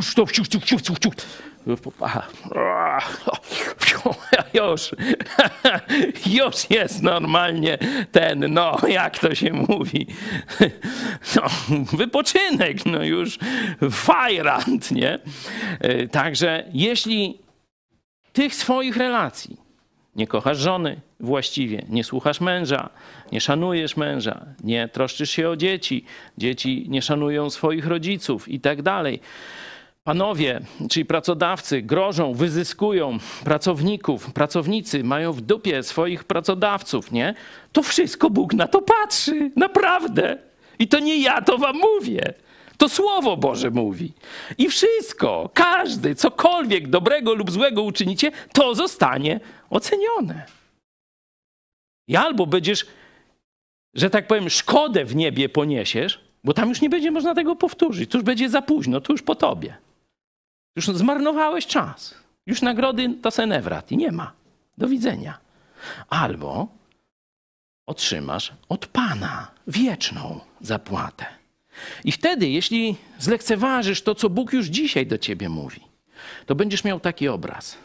już jest normalnie ten, no jak to się mówi, no, wypoczynek, no już fajrant, nie? Także jeśli tych swoich relacji nie kochasz żony właściwie, nie słuchasz męża, nie szanujesz męża, nie troszczysz się o dzieci, dzieci nie szanują swoich rodziców i tak dalej. Panowie, czyli pracodawcy grożą, wyzyskują pracowników, pracownicy mają w dupie swoich pracodawców, nie? To wszystko Bóg na to patrzy, naprawdę. I to nie ja to wam mówię. To Słowo Boże mówi. I wszystko, każdy, cokolwiek dobrego lub złego uczynicie, to zostanie ocenione. I albo będziesz, że tak powiem, szkodę w niebie poniesiesz, bo tam już nie będzie można tego powtórzyć. To już będzie za późno, to już po tobie. Już zmarnowałeś czas. Już nagrody to se nie wrat i nie ma. Do widzenia. Albo otrzymasz od Pana wieczną zapłatę. I wtedy, jeśli zlekceważysz to, co Bóg już dzisiaj do ciebie mówi, to będziesz miał taki obraz.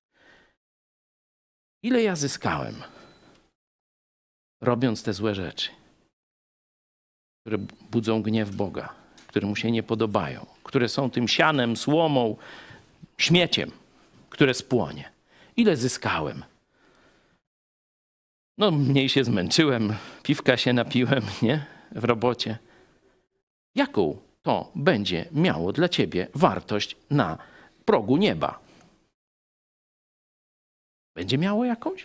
Ile ja zyskałem, robiąc te złe rzeczy, które budzą gniew Boga, które mu się nie podobają, które są tym sianem, słomą, śmieciem, które spłonie. Ile zyskałem? No, mniej się zmęczyłem, piwka się napiłem, nie? W robocie. Jaką to będzie miało dla ciebie wartość na progu nieba? Będzie miało jakąś?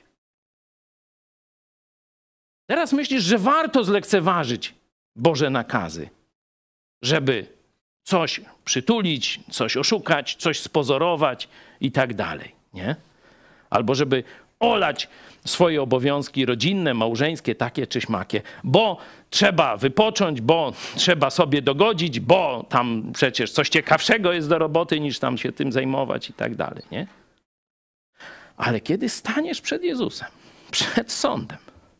Teraz myślisz, że warto zlekceważyć Boże nakazy, żeby coś przytulić, coś oszukać, coś spozorować i tak dalej, nie? Albo żeby olać swoje obowiązki rodzinne, małżeńskie, takie czy śmakie, bo trzeba wypocząć, bo trzeba sobie dogodzić, bo tam przecież coś ciekawszego jest do roboty, niż tam się tym zajmować i tak dalej, nie? Ale kiedy staniesz przed Jezusem, przed sądem,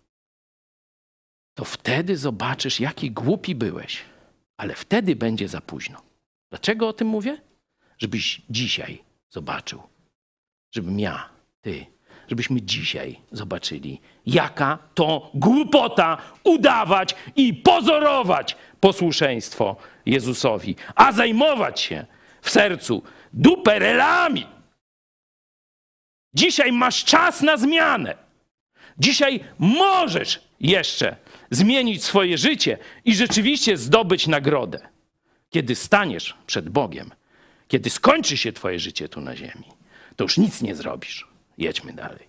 to wtedy zobaczysz, jaki głupi byłeś, ale wtedy będzie za późno. Dlaczego o tym mówię? Żebyś dzisiaj zobaczył, żebym ja, ty, żebyśmy dzisiaj zobaczyli, jaka to głupota udawać i pozorować posłuszeństwo Jezusowi, a zajmować się w sercu duperelami. Dzisiaj masz czas na zmianę. Dzisiaj możesz jeszcze zmienić swoje życie i rzeczywiście zdobyć nagrodę. Kiedy staniesz przed Bogiem, kiedy skończy się twoje życie tu na ziemi, to już nic nie zrobisz. Jedźmy dalej.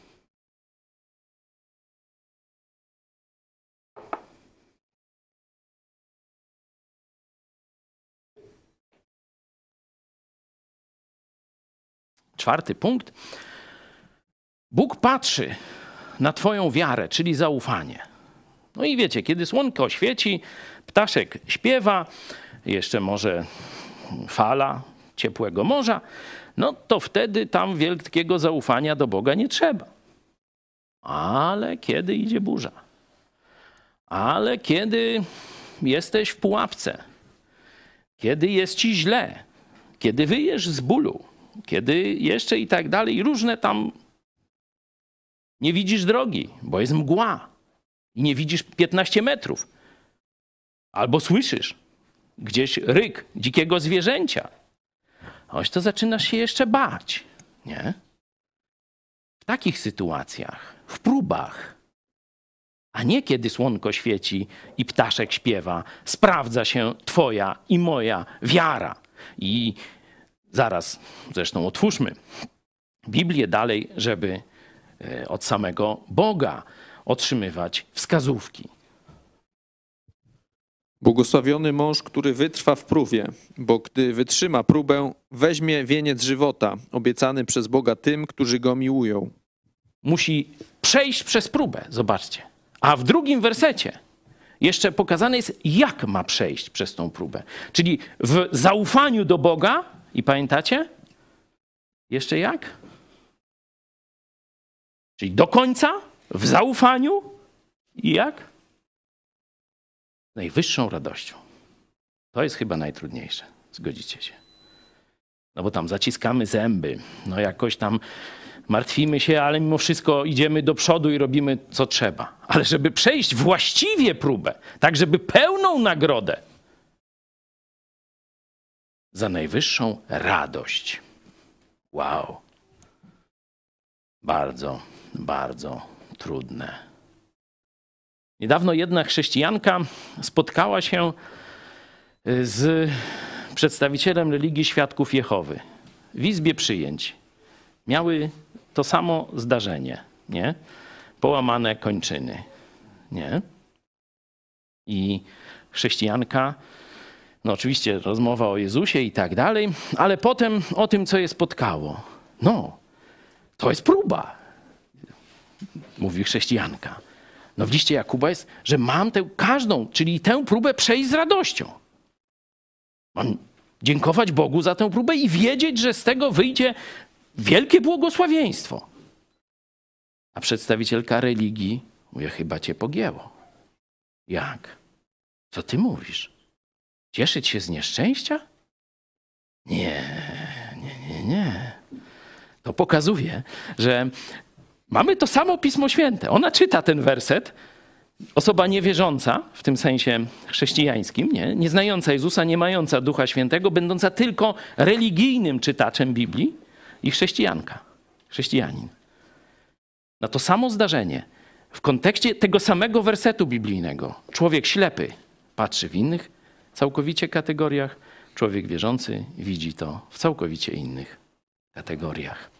Czwarty punkt. Bóg patrzy na twoją wiarę, czyli zaufanie. No i wiecie, kiedy słonko świeci, ptaszek śpiewa, jeszcze może fala ciepłego morza, no to wtedy tam wielkiego zaufania do Boga nie trzeba. Ale kiedy idzie burza, ale kiedy jesteś w pułapce, kiedy jest ci źle, kiedy wyjesz z bólu, kiedy jeszcze i tak dalej, różne tam nie widzisz drogi, bo jest mgła i nie widzisz 15 metrów. Albo słyszysz gdzieś ryk dzikiego zwierzęcia. Oś to zaczynasz się jeszcze bać, nie? W takich sytuacjach, w próbach, a nie kiedy słonko świeci i ptaszek śpiewa, sprawdza się twoja i moja wiara. I zaraz zresztą otwórzmy Biblię dalej, żeby od samego Boga otrzymywać wskazówki. Błogosławiony mąż, który wytrwa w próbie, bo gdy wytrzyma próbę, weźmie wieniec żywota, obiecany przez Boga tym, którzy Go miłują. Musi przejść przez próbę, zobaczcie. A w drugim wersecie jeszcze pokazane jest, jak ma przejść przez tą próbę. Czyli w zaufaniu do Boga, i pamiętacie? Jeszcze jak? Czyli do końca, w zaufaniu i jak? Najwyższą radością. To jest chyba najtrudniejsze. Zgodzicie się? No bo tam zaciskamy zęby, no jakoś tam martwimy się, ale mimo wszystko idziemy do przodu i robimy co trzeba. Ale żeby przejść właściwie próbę, tak żeby pełną nagrodę, za najwyższą radość. Wow. Bardzo, bardzo trudne. Niedawno jedna chrześcijanka spotkała się z przedstawicielem religii Świadków Jehowy w izbie przyjęć. Miały to samo zdarzenie, nie? Połamane kończyny, nie? I chrześcijanka, no oczywiście rozmowa o Jezusie i tak dalej, ale potem o tym, co je spotkało. No, to jest próba, mówi chrześcijanka. No w liście Jakuba jest, że mam tę każdą, czyli tę próbę przejść z radością. Mam dziękować Bogu za tę próbę i wiedzieć, że z tego wyjdzie wielkie błogosławieństwo. A przedstawicielka religii mówi, chyba cię pogięło. Jak? Co ty mówisz? Cieszyć się z nieszczęścia? Nie. To pokazuje, że mamy to samo Pismo Święte. Ona czyta ten werset. Osoba niewierząca, w tym sensie chrześcijańskim, nie znająca Jezusa, nie mająca Ducha Świętego, będąca tylko religijnym czytaczem Biblii i chrześcijanin. Na to samo zdarzenie, w kontekście tego samego wersetu biblijnego, człowiek ślepy patrzy w innych całkowicie kategoriach, człowiek wierzący widzi to w całkowicie innych kategoriach.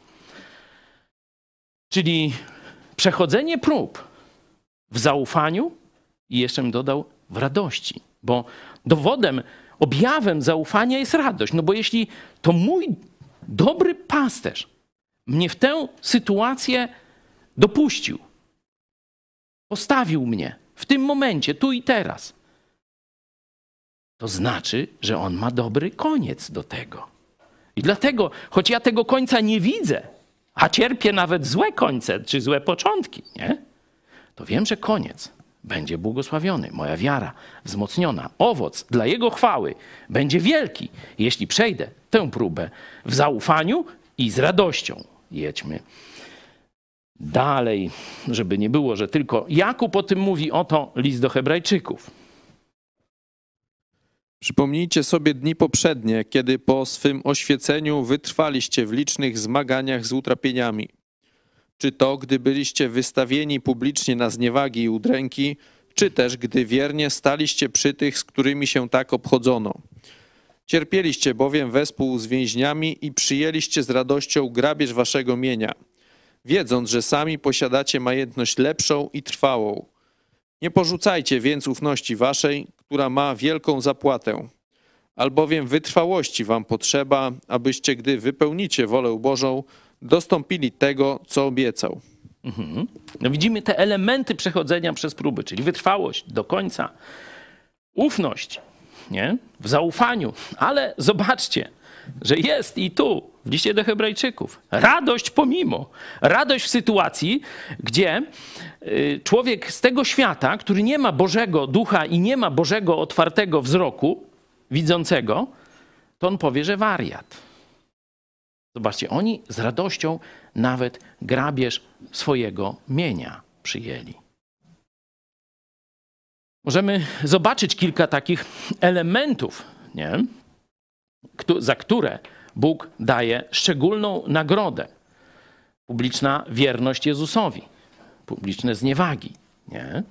Czyli przechodzenie prób w zaufaniu i jeszcze bym dodał w radości, bo dowodem, objawem zaufania jest radość. No bo jeśli to mój dobry pasterz mnie w tę sytuację dopuścił, postawił mnie w tym momencie, tu i teraz, to znaczy, że on ma dobry koniec do tego. I dlatego, choć ja tego końca nie widzę, a cierpię nawet złe końce czy złe początki, nie? To wiem, że koniec będzie błogosławiony, moja wiara wzmocniona, owoc dla Jego chwały będzie wielki, jeśli przejdę tę próbę w zaufaniu i z radością. Jedźmy dalej, żeby nie było, że tylko Jakub o tym mówi, oto list do Hebrajczyków. Przypomnijcie sobie dni poprzednie, kiedy po swym oświeceniu wytrwaliście w licznych zmaganiach z utrapieniami. Czy to, gdy byliście wystawieni publicznie na zniewagi i udręki, czy też gdy wiernie staliście przy tych, z którymi się tak obchodzono. Cierpieliście bowiem wespół z więźniami i przyjęliście z radością grabież waszego mienia, wiedząc, że sami posiadacie majętność lepszą i trwałą. Nie porzucajcie więc ufności waszej, która ma wielką zapłatę, albowiem wytrwałości wam potrzeba, abyście, gdy wypełnicie wolę Bożą, dostąpili tego, co obiecał. No widzimy te elementy przechodzenia przez próby, czyli wytrwałość do końca, ufność, nie? W zaufaniu, ale zobaczcie, że jest i tu, w liście do Hebrajczyków, radość pomimo. Radość w sytuacji, gdzie człowiek z tego świata, który nie ma Bożego Ducha i nie ma Bożego otwartego wzroku, widzącego, to on powie, że wariat. Zobaczcie, oni z radością nawet grabież swojego mienia przyjęli. Możemy zobaczyć kilka takich elementów, nie? Za które Bóg daje szczególną nagrodę. Publiczna wierność Jezusowi, publiczne zniewagi. Nie?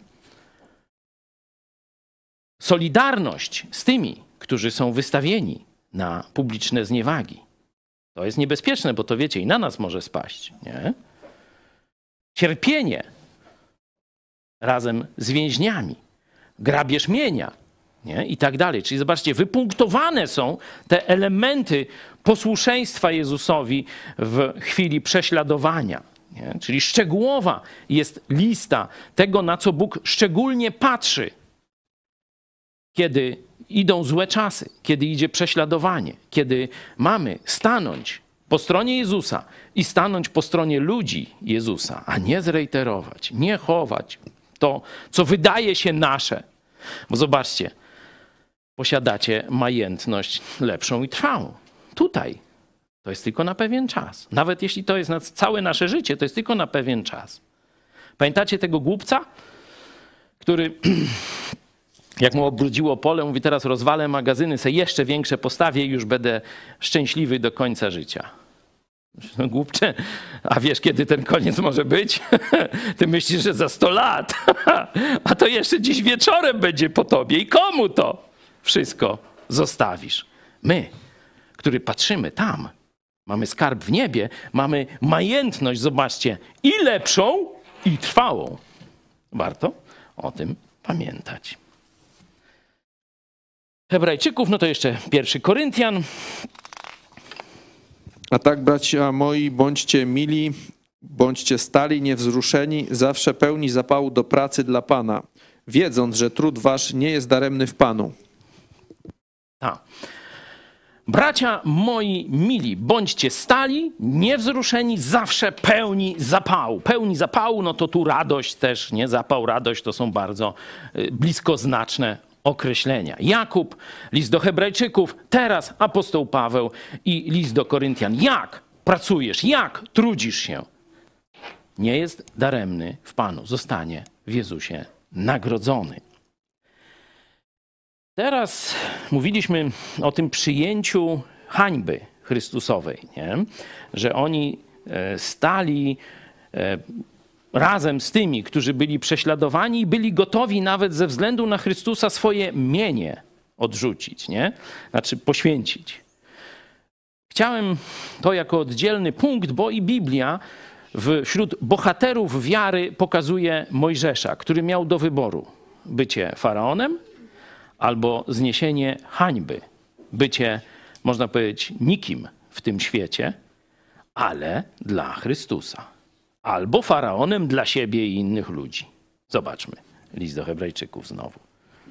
Solidarność z tymi, którzy są wystawieni na publiczne zniewagi. To jest niebezpieczne, bo to wiecie, i na nas może spaść. Nie? Cierpienie razem z więźniami, grabież mienia, nie? I tak dalej. Czyli zobaczcie, wypunktowane są te elementy posłuszeństwa Jezusowi w chwili prześladowania. Nie? Czyli szczegółowa jest lista tego, na co Bóg szczególnie patrzy, kiedy idą złe czasy, kiedy idzie prześladowanie, kiedy mamy stanąć po stronie Jezusa i stanąć po stronie ludzi Jezusa, a nie zrejterować, nie chować to, co wydaje się nasze. Bo zobaczcie, posiadacie majętność lepszą i trwałą. Tutaj to jest tylko na pewien czas. Nawet jeśli to jest na całe nasze życie, to jest tylko na pewien czas. Pamiętacie tego głupca, który jak mu obrudziło pole, mówi: teraz rozwalę magazyny, sobie jeszcze większe postawię i już będę szczęśliwy do końca życia. No głupcze, a wiesz, kiedy ten koniec może być? Ty myślisz, że za 100 lat, a to jeszcze dziś wieczorem będzie po tobie. I komu to wszystko zostawisz? My, którzy patrzymy tam, mamy skarb w niebie, mamy majętność, zobaczcie, i lepszą, i trwałą. Warto o tym pamiętać. Hebrajczyków, no to jeszcze 1 Koryntian. A tak, bracia moi, bądźcie mili, bądźcie stali, niewzruszeni, zawsze pełni zapału do pracy dla Pana, wiedząc, że trud wasz nie jest daremny w Panu. Tak. Bracia moi mili, bądźcie stali, niewzruszeni, zawsze pełni zapału. Pełni zapału, no to tu radość też, nie? Zapał, radość to są bardzo bliskoznaczne określenia. Jakub, list do Hebrajczyków, teraz apostoł Paweł i list do Koryntian. Jak pracujesz, jak trudzisz się, nie jest daremny w Panu, zostanie w Jezusie nagrodzony. Teraz mówiliśmy o tym przyjęciu hańby Chrystusowej, nie? Że oni stali razem z tymi, którzy byli prześladowani i byli gotowi nawet ze względu na Chrystusa swoje mienie odrzucić, nie? Znaczy poświęcić. Chciałem to jako oddzielny punkt, bo i Biblia wśród bohaterów wiary pokazuje Mojżesza, który miał do wyboru bycie faraonem albo zniesienie hańby, bycie, można powiedzieć, nikim w tym świecie, ale dla Chrystusa. Albo faraonem dla siebie i innych ludzi. Zobaczmy, list do Hebrajczyków znowu.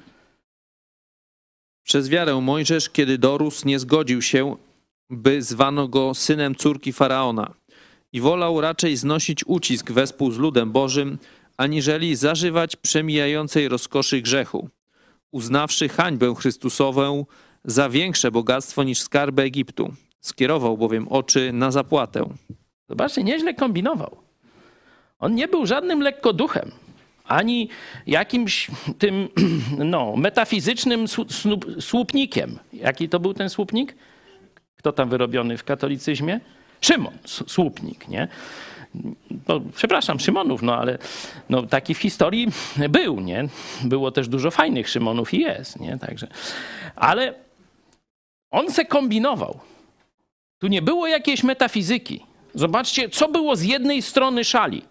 Przez wiarę Mojżesz, kiedy dorósł, nie zgodził się, by zwano go synem córki Faraona i wolał raczej znosić ucisk wespół z ludem Bożym, aniżeli zażywać przemijającej rozkoszy grzechu, uznawszy hańbę Chrystusową za większe bogactwo niż skarby Egiptu. Skierował bowiem oczy na zapłatę. Zobaczcie, nieźle kombinował. On nie był żadnym lekkoduchem, ani jakimś tym metafizycznym słupnikiem. Jaki to był ten słupnik? Kto tam wyrobiony w katolicyzmie? Szymon, słupnik, nie? No, przepraszam, Szymonów, ale taki w historii był, nie? Było też dużo fajnych Szymonów i jest, nie? Także, ale on se kombinował. Tu nie było jakiejś metafizyki. Zobaczcie, co było z jednej strony szali.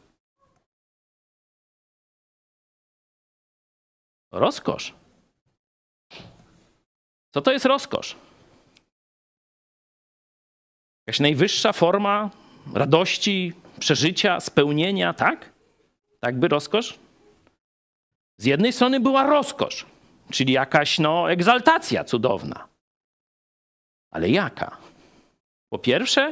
Rozkosz. Co to jest rozkosz? Jakaś najwyższa forma radości, przeżycia, spełnienia, tak? Tak by rozkosz? Z jednej strony była rozkosz, czyli jakaś egzaltacja cudowna. Ale jaka? Po pierwsze,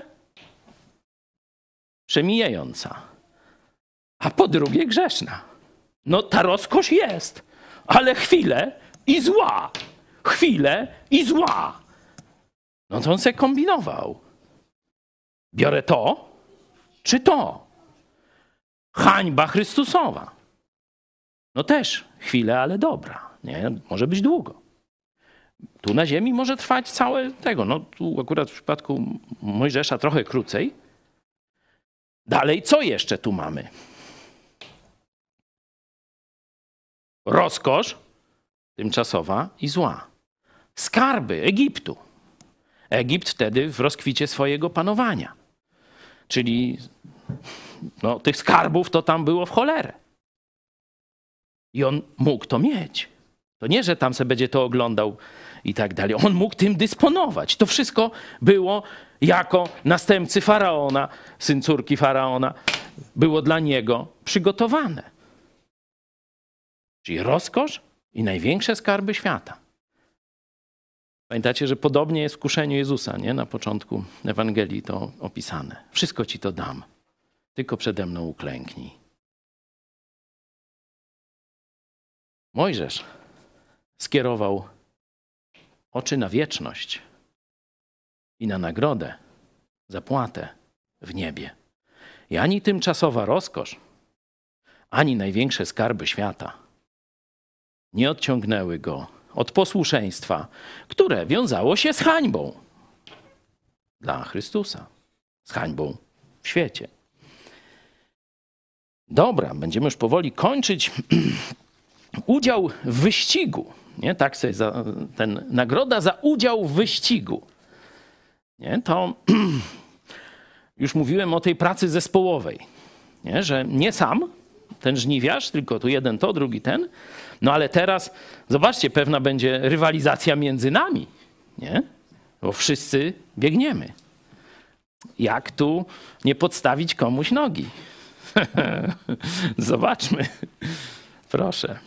przemijająca, a po drugie grzeszna. Ta rozkosz jest, ale chwilę i zła. Chwilę i zła. To on se kombinował. Biorę to, czy to? Hańba Chrystusowa. Też chwilę, ale dobra. Nie? Może być długo. Tu na ziemi może trwać całe tego. Tu akurat w przypadku Mojżesza trochę krócej. Dalej, co jeszcze tu mamy? Rozkosz tymczasowa i zła. Skarby Egiptu. Egipt wtedy w rozkwicie swojego panowania. Czyli tych skarbów to tam było w cholerę. I on mógł to mieć. To nie, że tam sobie będzie to oglądał i tak dalej. On mógł tym dysponować. To wszystko było jako następcy Faraona, syn córki Faraona, było dla niego przygotowane. Czyli rozkosz i największe skarby świata. Pamiętacie, że podobnie jest w kuszeniu Jezusa, nie? Na początku Ewangelii to opisane. Wszystko ci to dam, tylko przede mną uklęknij. Mojżesz skierował oczy na wieczność i na nagrodę, zapłatę w niebie. I ani tymczasowa rozkosz, ani największe skarby świata nie odciągnęły go od posłuszeństwa, które wiązało się z hańbą dla Chrystusa, z hańbą w świecie. Dobra, będziemy już powoli kończyć. Udział w wyścigu, nie? Tak sobie nagroda za udział w wyścigu. Nie? To już mówiłem o tej pracy zespołowej, nie? Że nie sam ten żniwiarz, tylko tu jeden to, drugi ten. No ale teraz, zobaczcie, pewna będzie rywalizacja między nami, nie? Bo wszyscy biegniemy. Jak tu nie podstawić komuś nogi? Zobaczmy. Proszę.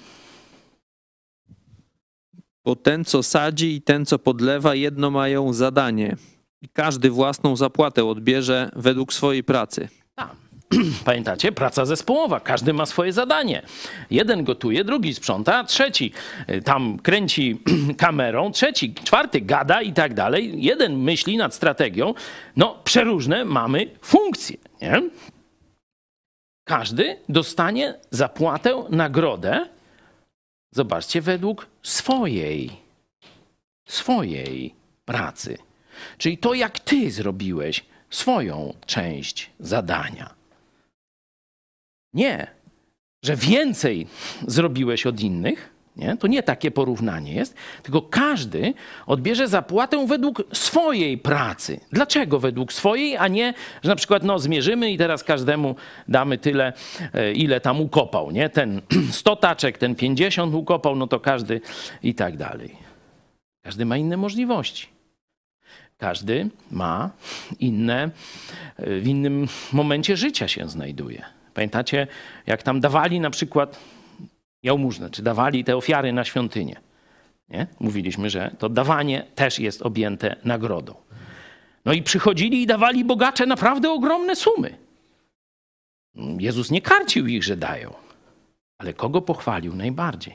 Bo ten, co sadzi i ten, co podlewa, jedno mają zadanie. I każdy własną zapłatę odbierze według swojej pracy. Pamiętacie? Praca zespołowa. Każdy ma swoje zadanie. Jeden gotuje, drugi sprząta, trzeci tam kręci kamerą, trzeci, czwarty gada i tak dalej. Jeden myśli nad strategią. No, przeróżne mamy funkcje, nie? Każdy dostanie zapłatę, nagrodę, zobaczcie, według swojej pracy. Czyli to, jak ty zrobiłeś swoją część zadania. Nie, że więcej zrobiłeś od innych, nie? To nie takie porównanie jest, tylko każdy odbierze zapłatę według swojej pracy. Dlaczego według swojej, a nie, że na przykład zmierzymy i teraz każdemu damy tyle, ile tam ukopał, nie? Ten 100 taczek, ten 50 ukopał, no to każdy i tak dalej. Każdy ma inne możliwości. Każdy ma inne, w innym momencie życia się znajduje. Pamiętacie, jak tam dawali na przykład jałmużnę, czy dawali te ofiary na świątynię. Nie? Mówiliśmy, że to dawanie też jest objęte nagrodą. No i przychodzili i dawali bogacze naprawdę ogromne sumy. Jezus nie karcił ich, że dają. Ale kogo pochwalił najbardziej?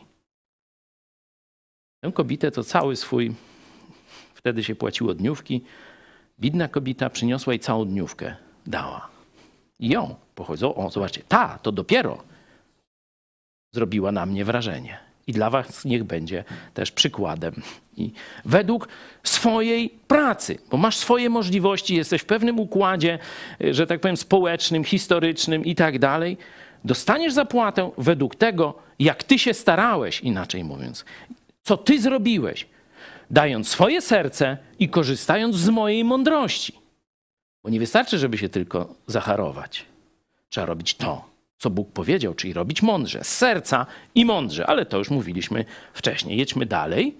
Tę kobietę to cały swój, wtedy się płaciło dniówki, bidna kobieta przyniosła i całą dniówkę dała. I ją pochodzą, o zobaczcie, ta to dopiero zrobiła na mnie wrażenie. I dla was niech będzie też przykładem. I według swojej pracy, bo masz swoje możliwości, jesteś w pewnym układzie, że tak powiem, społecznym, historycznym i tak dalej, dostaniesz zapłatę według tego, jak ty się starałeś, inaczej mówiąc, co ty zrobiłeś, dając swoje serce i korzystając z mojej mądrości. Bo nie wystarczy, żeby się tylko zacharować. Trzeba robić to, co Bóg powiedział, czyli robić mądrze, z serca i mądrze. Ale to już mówiliśmy wcześniej. Jedźmy dalej.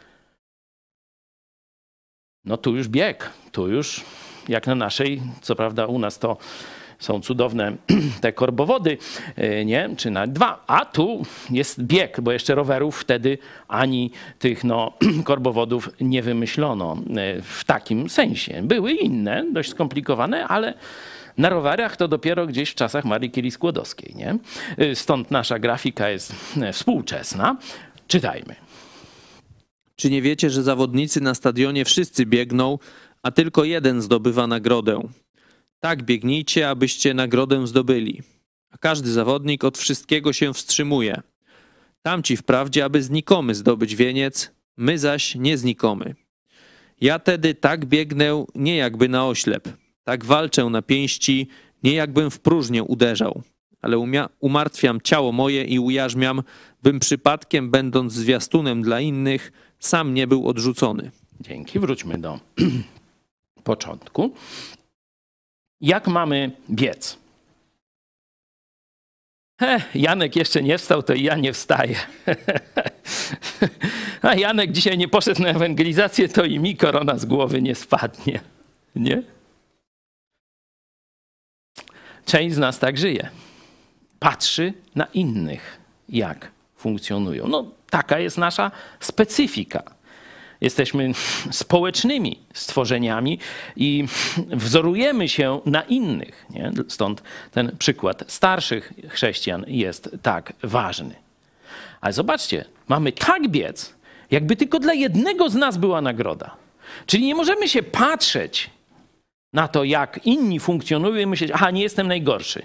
No tu już bieg. Tu już jak na naszej, co prawda u nas to są cudowne te korbowody, nie? Czy nawet 2. A tu jest bieg, bo jeszcze rowerów wtedy ani tych korbowodów nie wymyślono w takim sensie. Były inne, dość skomplikowane, ale na rowerach to dopiero gdzieś w czasach Marii Curie-Skłodowskiej, nie? Stąd nasza grafika jest współczesna. Czytajmy. Czy nie wiecie, że zawodnicy na stadionie wszyscy biegną, a tylko jeden zdobywa nagrodę? Tak biegnijcie, abyście nagrodę zdobyli. A każdy zawodnik od wszystkiego się wstrzymuje. Tamci wprawdzie, aby znikomy zdobyć wieniec, my zaś nie znikomy. Ja tedy tak biegnę, nie jakby na oślep. Tak walczę na pięści, nie jakbym w próżnię uderzał. Ale umartwiam ciało moje i ujarzmiam, bym przypadkiem, będąc zwiastunem dla innych, sam nie był odrzucony. Dzięki. Wróćmy do początku. Jak mamy biec? Janek jeszcze nie wstał, to i ja nie wstaję. A Janek dzisiaj nie poszedł na ewangelizację, to i mi korona z głowy nie spadnie. Nie? Część z nas tak żyje. Patrzy na innych, jak funkcjonują. No, taka jest nasza specyfika. Jesteśmy społecznymi stworzeniami i wzorujemy się na innych. Nie? Stąd ten przykład starszych chrześcijan jest tak ważny. Ale zobaczcie, mamy tak biec, Jakby tylko dla jednego z nas była nagroda. Czyli nie możemy się patrzeć na to, jak inni funkcjonują i myśleć, aha, nie jestem najgorszy.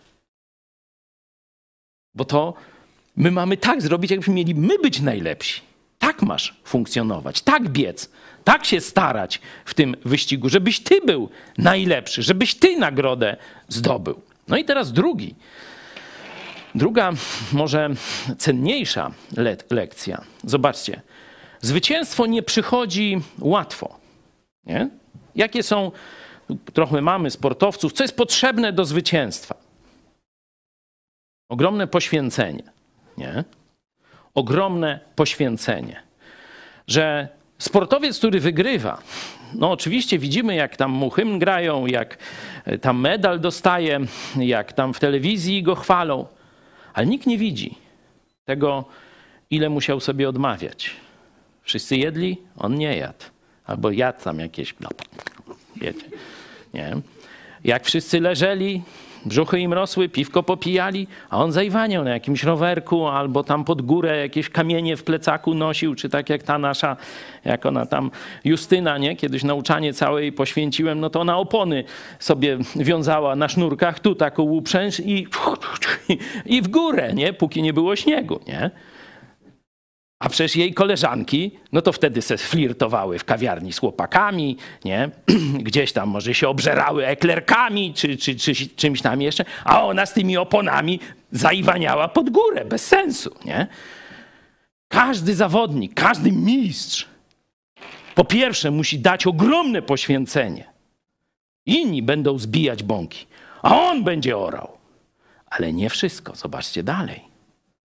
Bo to my mamy tak zrobić, jakbyśmy mieli my być najlepsi. Tak masz funkcjonować, tak biec, tak się starać w tym wyścigu, żebyś ty był najlepszy, żebyś ty nagrodę zdobył. No i teraz druga, może cenniejsza lekcja. Zobaczcie, zwycięstwo nie przychodzi łatwo. Nie? Jakie są, trochę mamy sportowców, co jest potrzebne do zwycięstwa? Ogromne poświęcenie. Nie? Ogromne poświęcenie. Że sportowiec, który wygrywa, no oczywiście widzimy, jak tam mu hymn grają, jak tam medal dostaje, jak tam w telewizji go chwalą, ale nikt nie widzi tego, ile musiał sobie odmawiać. Wszyscy jedli, on nie jadł. Albo jadł tam jakieś, no, wiecie, nie? Jak wszyscy leżeli, brzuchy im rosły, piwko popijali, a on zajwaniał na jakimś rowerku albo tam pod górę jakieś kamienie w plecaku nosił, czy tak jak ta nasza, jak ona tam Justyna, nie? Kiedyś nauczanie całe jej poświęciłem, no to ona opony sobie wiązała na sznurkach, tu taką uprzęż i w górę, nie? Póki nie było śniegu, nie? A przecież jej koleżanki, no to wtedy se flirtowały w kawiarni z chłopakami, nie? Gdzieś tam może się obżerały eklerkami czy czymś tam jeszcze, a ona z tymi oponami zaiwaniała pod górę, bez sensu, nie? Każdy zawodnik, każdy mistrz po pierwsze musi dać ogromne poświęcenie. Inni będą zbijać bąki, a on będzie orał. Ale nie wszystko, zobaczcie dalej.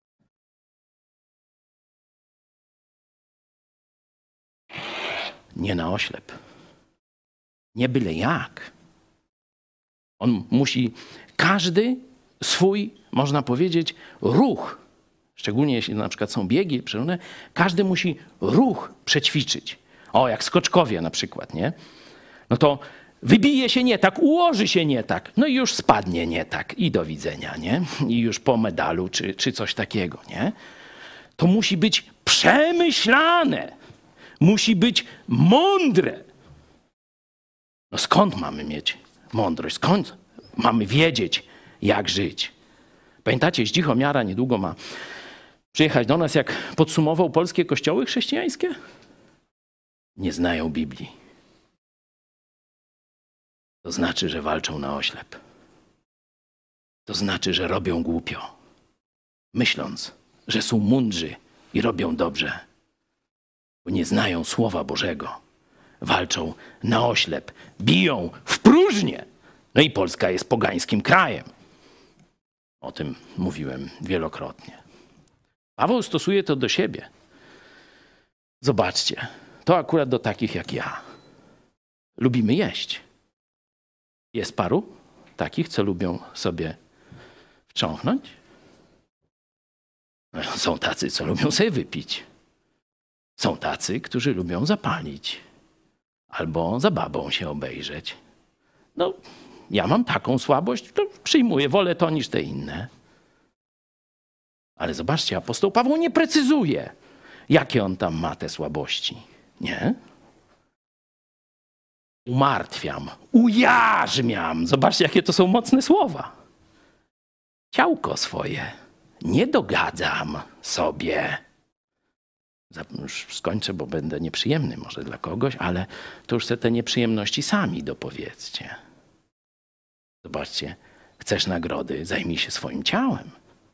Nie na oślep. Nie byle jak. On musi każdy swój, można powiedzieć, ruch, szczególnie jeśli na przykład są biegi, każdy musi ruch przećwiczyć. O, jak skoczkowie na przykład, nie? No to wybije się nie tak, ułoży się nie tak, no i już spadnie nie tak i do widzenia, nie? I już po medalu czy coś takiego, nie? To musi być przemyślane. Musi być mądre. No skąd mamy mieć mądrość? Skąd mamy wiedzieć, jak żyć? Pamiętacie, Zdzichomiara niedługo ma przyjechać do nas, jak podsumował polskie kościoły chrześcijańskie? Nie znają Biblii. To znaczy, że walczą na oślep. To znaczy, że robią głupio, myśląc, że są mądrzy i robią dobrze. Bo nie znają Słowa Bożego. Walczą na oślep, biją w próżnię. No i Polska jest pogańskim krajem. O tym mówiłem wielokrotnie. Paweł stosuje to do siebie. Zobaczcie, to akurat do takich jak ja. Lubimy jeść. Jest paru takich, co lubią sobie wtrząchnąć. Są tacy, co lubią sobie wypić. Są tacy, którzy lubią zapalić albo za babą się obejrzeć. No, ja mam taką słabość, to przyjmuję, wolę to niż te inne. Ale zobaczcie, apostoł Paweł nie precyzuje, jakie on tam ma te słabości. Nie? Umartwiam, ujarzmiam. Zobaczcie, jakie to są mocne słowa. Ciałko swoje nie dogadzam sobie. Już skończę, bo będę nieprzyjemny może dla kogoś, ale to już sobie te nieprzyjemności sami dopowiedzcie. Zobaczcie, chcesz nagrody, zajmij się swoim ciałem.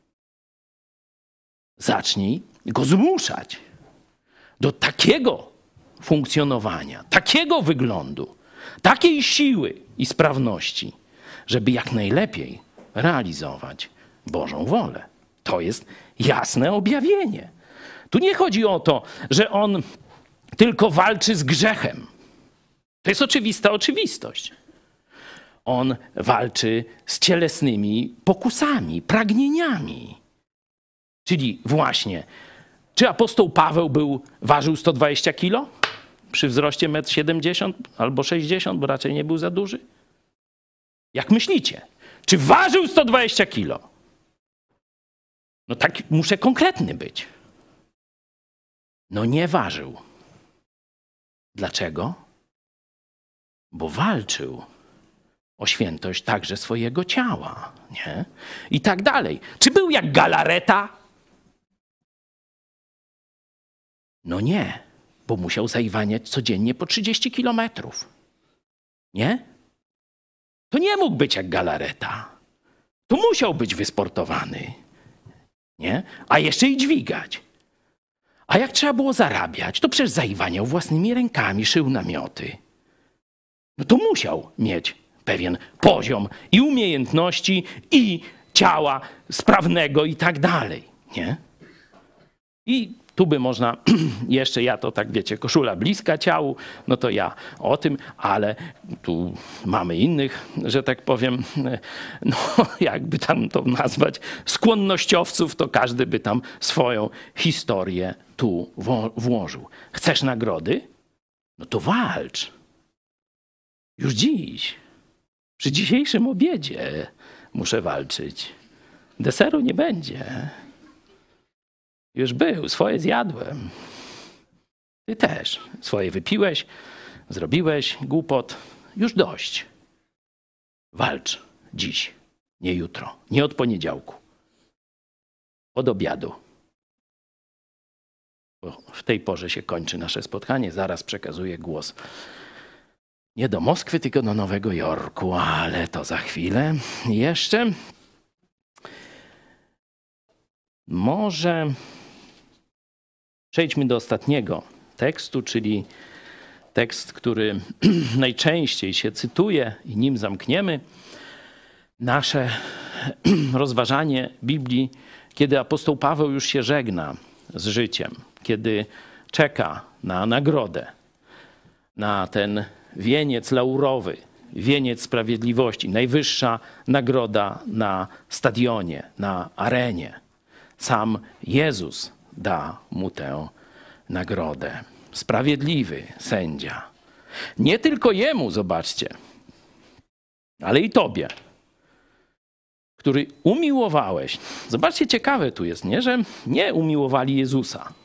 Zacznij go zmuszać do takiego funkcjonowania, takiego wyglądu, takiej siły i sprawności, żeby jak najlepiej realizować Bożą wolę. To jest jasne objawienie. Tu nie chodzi o to, że on tylko walczy z grzechem. To jest oczywista oczywistość. On walczy z cielesnymi pokusami, pragnieniami. Czyli właśnie, czy apostoł Paweł ważył 120 kilo przy wzroście 1,70 m albo 60 m, bo raczej nie był za duży? Jak myślicie? Czy ważył 120 kilo? No tak, muszę konkretny być. No nie ważył. Dlaczego? Bo walczył o świętość także swojego ciała, nie? I tak dalej. Czy był jak galareta? No nie, bo musiał zaiwaniać codziennie po 30 kilometrów. Nie? To nie mógł być jak galareta. To musiał być wysportowany. Nie? A jeszcze i dźwigać. A jak trzeba było zarabiać, to przecież zaiwaniał własnymi rękami, szył namioty. No to musiał mieć pewien poziom i umiejętności, i ciała sprawnego i tak dalej. Nie? I tu by można jeszcze, ja to tak wiecie, koszula bliska ciału, no to ja o tym, ale tu mamy innych, że tak powiem, no jakby tam to nazwać, skłonnościowców, to każdy by tam swoją historię tu włożył. Chcesz nagrody? No to walcz. Już dziś. Przy dzisiejszym obiedzie muszę walczyć. Deseru nie będzie. Już był, swoje zjadłem. Ty też. Swoje wypiłeś, zrobiłeś głupot. Już dość. Walcz dziś, nie jutro, nie od poniedziałku. Od obiadu. Bo w tej porze się kończy nasze spotkanie. Zaraz przekazuję głos nie do Moskwy, tylko do Nowego Jorku, ale to za chwilę. Jeszcze może przejdźmy do ostatniego tekstu, czyli tekst, który najczęściej się cytuje i nim zamkniemy nasze rozważanie Biblii, kiedy apostoł Paweł już się żegna z życiem, kiedy czeka na nagrodę, na ten wieniec laurowy, wieniec sprawiedliwości, najwyższa nagroda na stadionie, na arenie. Sam Jezus da mu tę nagrodę. Sprawiedliwy sędzia. Nie tylko jemu, zobaczcie, ale i tobie, który umiłowałeś. Zobaczcie, ciekawe tu jest, nie? Że nie umiłowali Jezusa.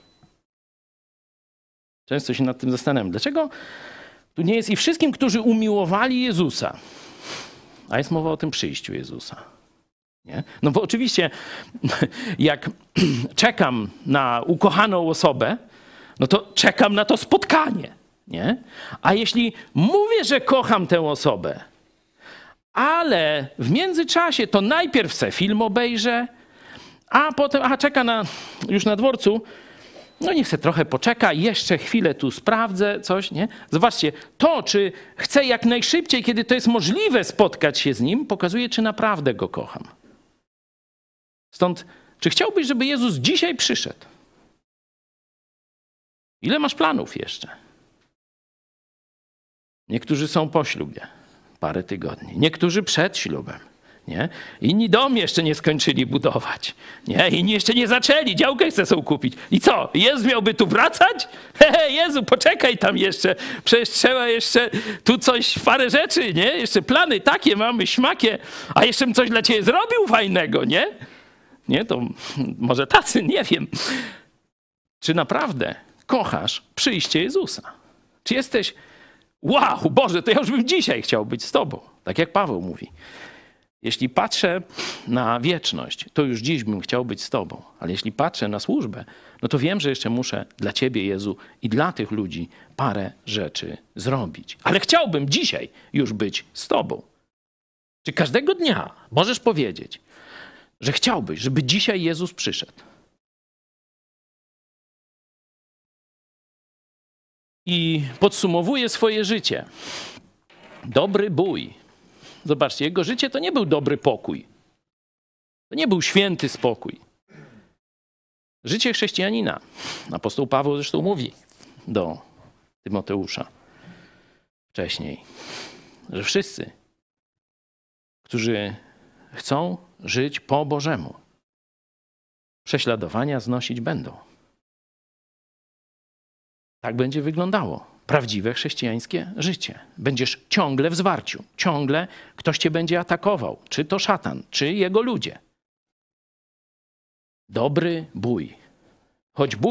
Często się nad tym zastanawiam. Dlaczego tu nie jest i wszystkim, którzy umiłowali Jezusa? A jest mowa o tym przyjściu Jezusa. Nie? No bo oczywiście, jak czekam na ukochaną osobę, no to czekam na to spotkanie. Nie? A jeśli mówię, że kocham tę osobę, ale w międzyczasie to najpierw se film obejrzę, a potem, czeka już na dworcu, no niech se trochę poczeka, jeszcze chwilę tu sprawdzę coś, nie? Zobaczcie, to, czy chcę jak najszybciej, kiedy to jest możliwe spotkać się z Nim, pokazuje, czy naprawdę Go kocham. Stąd, czy chciałbyś, żeby Jezus dzisiaj przyszedł? Ile masz planów jeszcze? Niektórzy są po ślubie, parę tygodni. Niektórzy przed ślubem, nie? Inni dom jeszcze nie skończyli budować, nie? Inni jeszcze nie zaczęli, działkę chcą kupić. I co? Jezus miałby tu wracać? Jezu, poczekaj tam jeszcze. Przecież trzeba jeszcze tu coś, parę rzeczy, nie? Jeszcze plany takie mamy, śmakie. A jeszcze bym coś dla ciebie zrobił fajnego, nie? Nie, to może tacy, nie wiem. Czy naprawdę kochasz przyjście Jezusa? Czy jesteś, wow, Boże, to ja już bym dzisiaj chciał być z Tobą. Tak jak Paweł mówi. Jeśli patrzę na wieczność, to już dziś bym chciał być z Tobą. Ale jeśli patrzę na służbę, no to wiem, że jeszcze muszę dla Ciebie, Jezu, i dla tych ludzi parę rzeczy zrobić. Ale chciałbym dzisiaj już być z Tobą. Czy każdego dnia możesz powiedzieć, że chciałbyś, żeby dzisiaj Jezus przyszedł? I podsumowuje swoje życie. Dobry bój. Zobaczcie, jego życie to nie był dobry pokój. To nie był święty spokój. Życie chrześcijanina. Apostoł Paweł zresztą mówi do Tymoteusza wcześniej, że wszyscy, którzy chcą żyć po Bożemu, prześladowania znosić będą. Tak będzie wyglądało prawdziwe chrześcijańskie życie. Będziesz ciągle w zwarciu. Ciągle ktoś cię będzie atakował. Czy to szatan, czy jego ludzie. Dobry bój. Choć bój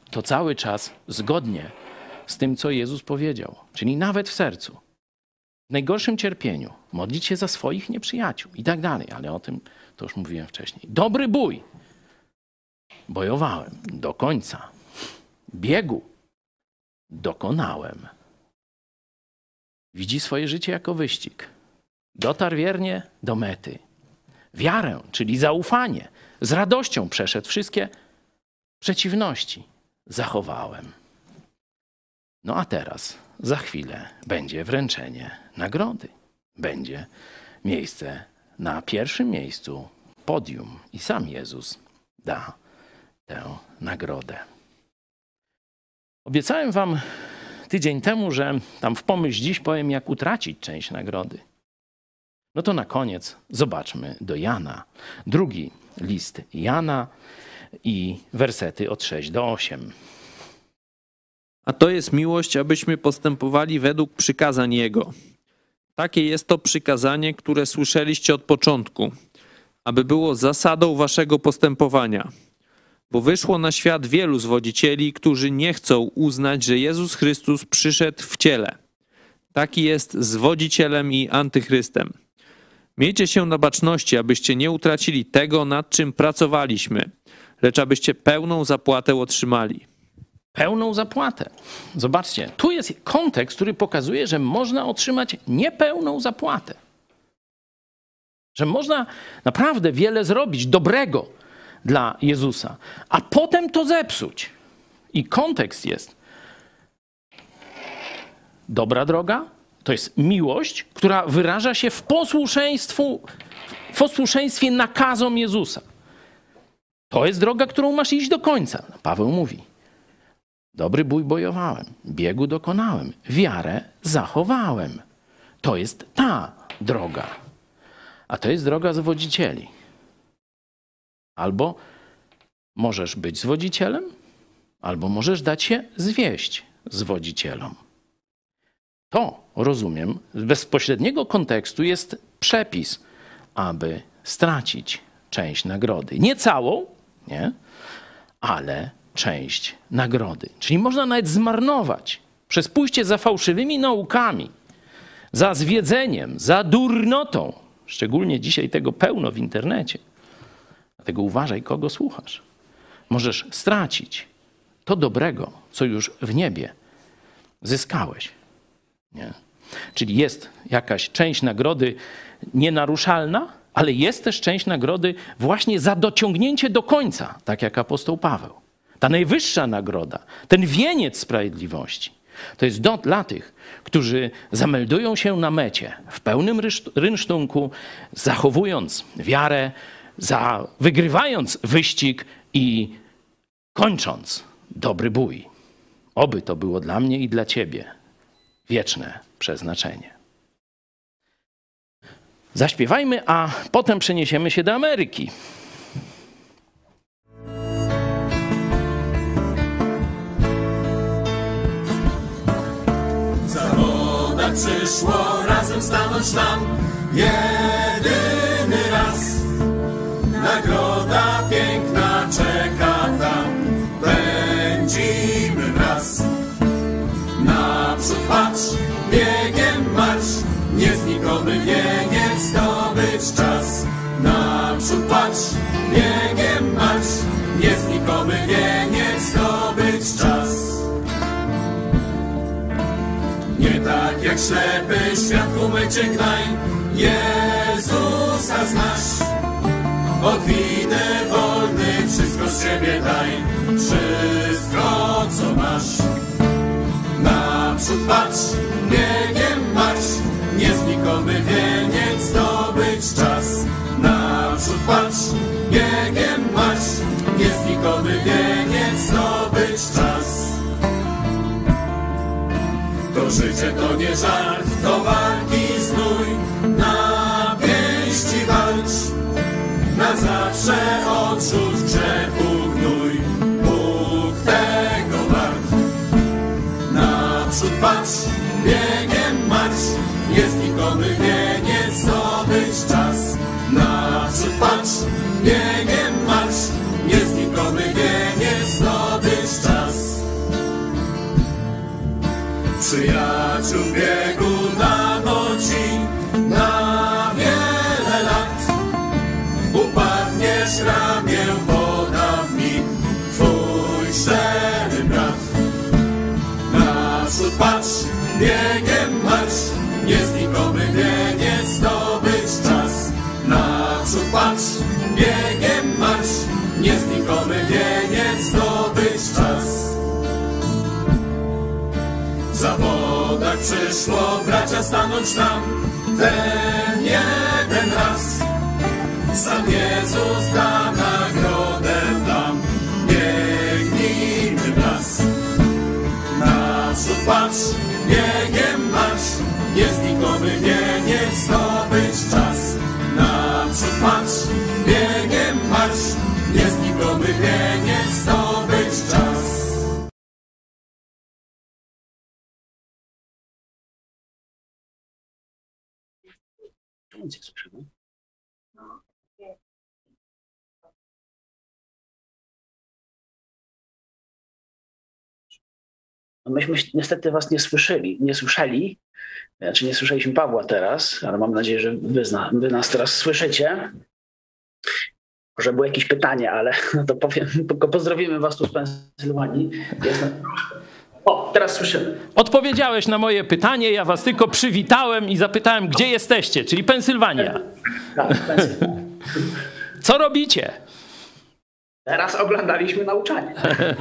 to cały czas zgodnie z tym, co Jezus powiedział. Czyli nawet w sercu, w najgorszym cierpieniu, modlić się za swoich nieprzyjaciół i tak dalej. Ale o tym to już mówiłem wcześniej. Dobry bój. Bojowałem do końca. Biegu dokonałem. Widzi swoje życie jako wyścig. Dotarł wiernie do mety. Wiarę, czyli zaufanie, z radością przeszedł wszystkie przeciwności. Zachowałem. No a teraz, za chwilę, będzie wręczenie nagrody. Będzie miejsce na pierwszym miejscu, podium i sam Jezus da tę nagrodę. Obiecałem wam tydzień temu, że tam w Pomyśl Dziś powiem, jak utracić część nagrody. No to na koniec zobaczmy do Jana. Drugi list Jana i wersety od 6 do 8. A to jest miłość, abyśmy postępowali według przykazań Jego. Takie jest to przykazanie, które słyszeliście od początku, aby było zasadą waszego postępowania. Bo wyszło na świat wielu zwodzicieli, którzy nie chcą uznać, że Jezus Chrystus przyszedł w ciele. Taki jest zwodzicielem i antychrystem. Miejcie się na baczności, abyście nie utracili tego, nad czym pracowaliśmy, lecz abyście pełną zapłatę otrzymali. Pełną zapłatę. Zobaczcie, tu jest kontekst, który pokazuje, że można otrzymać niepełną zapłatę. Że można naprawdę wiele zrobić dobrego dla Jezusa, a potem to zepsuć. I kontekst jest dobra droga, to jest miłość, która wyraża się w posłuszeństwie nakazom Jezusa. To jest droga, którą masz iść do końca. Paweł mówi, dobry bój bojowałem, biegu dokonałem, wiarę zachowałem. To jest ta droga. A to jest droga zwodzicieli. Albo możesz być zwodzicielem, albo możesz dać się zwieść zwodzicielom. To, rozumiem, z bezpośredniego kontekstu jest przepis, aby stracić część nagrody. Nie całą, nie, ale część nagrody. Czyli można nawet zmarnować przez pójście za fałszywymi naukami, za zwiedzeniem, za durnotą. Szczególnie dzisiaj tego pełno w internecie. Dlatego uważaj, kogo słuchasz. Możesz stracić to dobrego, co już w niebie zyskałeś. Nie? Czyli jest jakaś część nagrody nienaruszalna, ale jest też część nagrody właśnie za dociągnięcie do końca, tak jak apostoł Paweł. Ta najwyższa nagroda, ten wieniec sprawiedliwości, to jest dla tych, którzy zameldują się na mecie w pełnym rynsztunku, zachowując wiarę, wygrywając wyścig i kończąc dobry bój. Oby to było dla mnie i dla ciebie wieczne przeznaczenie. Zaśpiewajmy, a potem przeniesiemy się do Ameryki. Zawoda przyszło razem stanąć nam jedyny raz. Nagroda piękna czeka tam, pędzimy wraz. Naprzód patrz, biegiem marsz, nieznikomy wieniec zdobyć czas. Naprzód patrz, biegiem marsz, nieznikomy wieniec zdobyć czas. Nie tak jak ślepy świat umycie gnaj, Jezusa znasz. Od winy wolny wszystko z siebie daj, wszystko co masz. Naprzód patrz, biegiem marsz, nieznikomy wieniec zdobyć czas. Naprzód patrz, biegiem marsz, nieznikomy wieniec zdobyć czas. To życie to nie żart, to walki znój, na pięści walcz. Na zawsze odrzuć grzechu gnój, Bóg tego wart. Naprzód patrz, biegiem marsz, nieznikomy wieniec zdobyć czas. Naprzód patrz, biegiem marsz, nieznikomy wieniec zdobyć czas. ramię poda mi twój szczery brat. Naprzód patrz, biegiem marsz, nieznikomy wieniec zdobyć czas. Naprzód patrz, biegiem marsz, nieznikomy wieniec zdobyć czas. W zawodach przyszło bracia stanąć nam ten jeden raz. Sam Jezus da nagrodę nam, biegnijmy w las. Naprzód patrz, biegiem marsz, nieznikomy wieniec zdobyć czas. Naprzód patrz, biegiem marsz, nieznikomy wieniec zdobyć czas. Myśmy niestety was nie słyszeli, znaczy nie słyszeliśmy Pawła teraz, ale mam nadzieję, że wy nas teraz słyszycie. Może było jakieś pytanie, ale no to powiem, tylko pozdrowimy was tu z Pensylwanii. O, teraz słyszymy. Odpowiedziałeś na moje pytanie, ja was tylko przywitałem i zapytałem, gdzie jesteście, czyli Pensylwania. Tak, Pensylwania. Co robicie? Teraz oglądaliśmy nauczanie.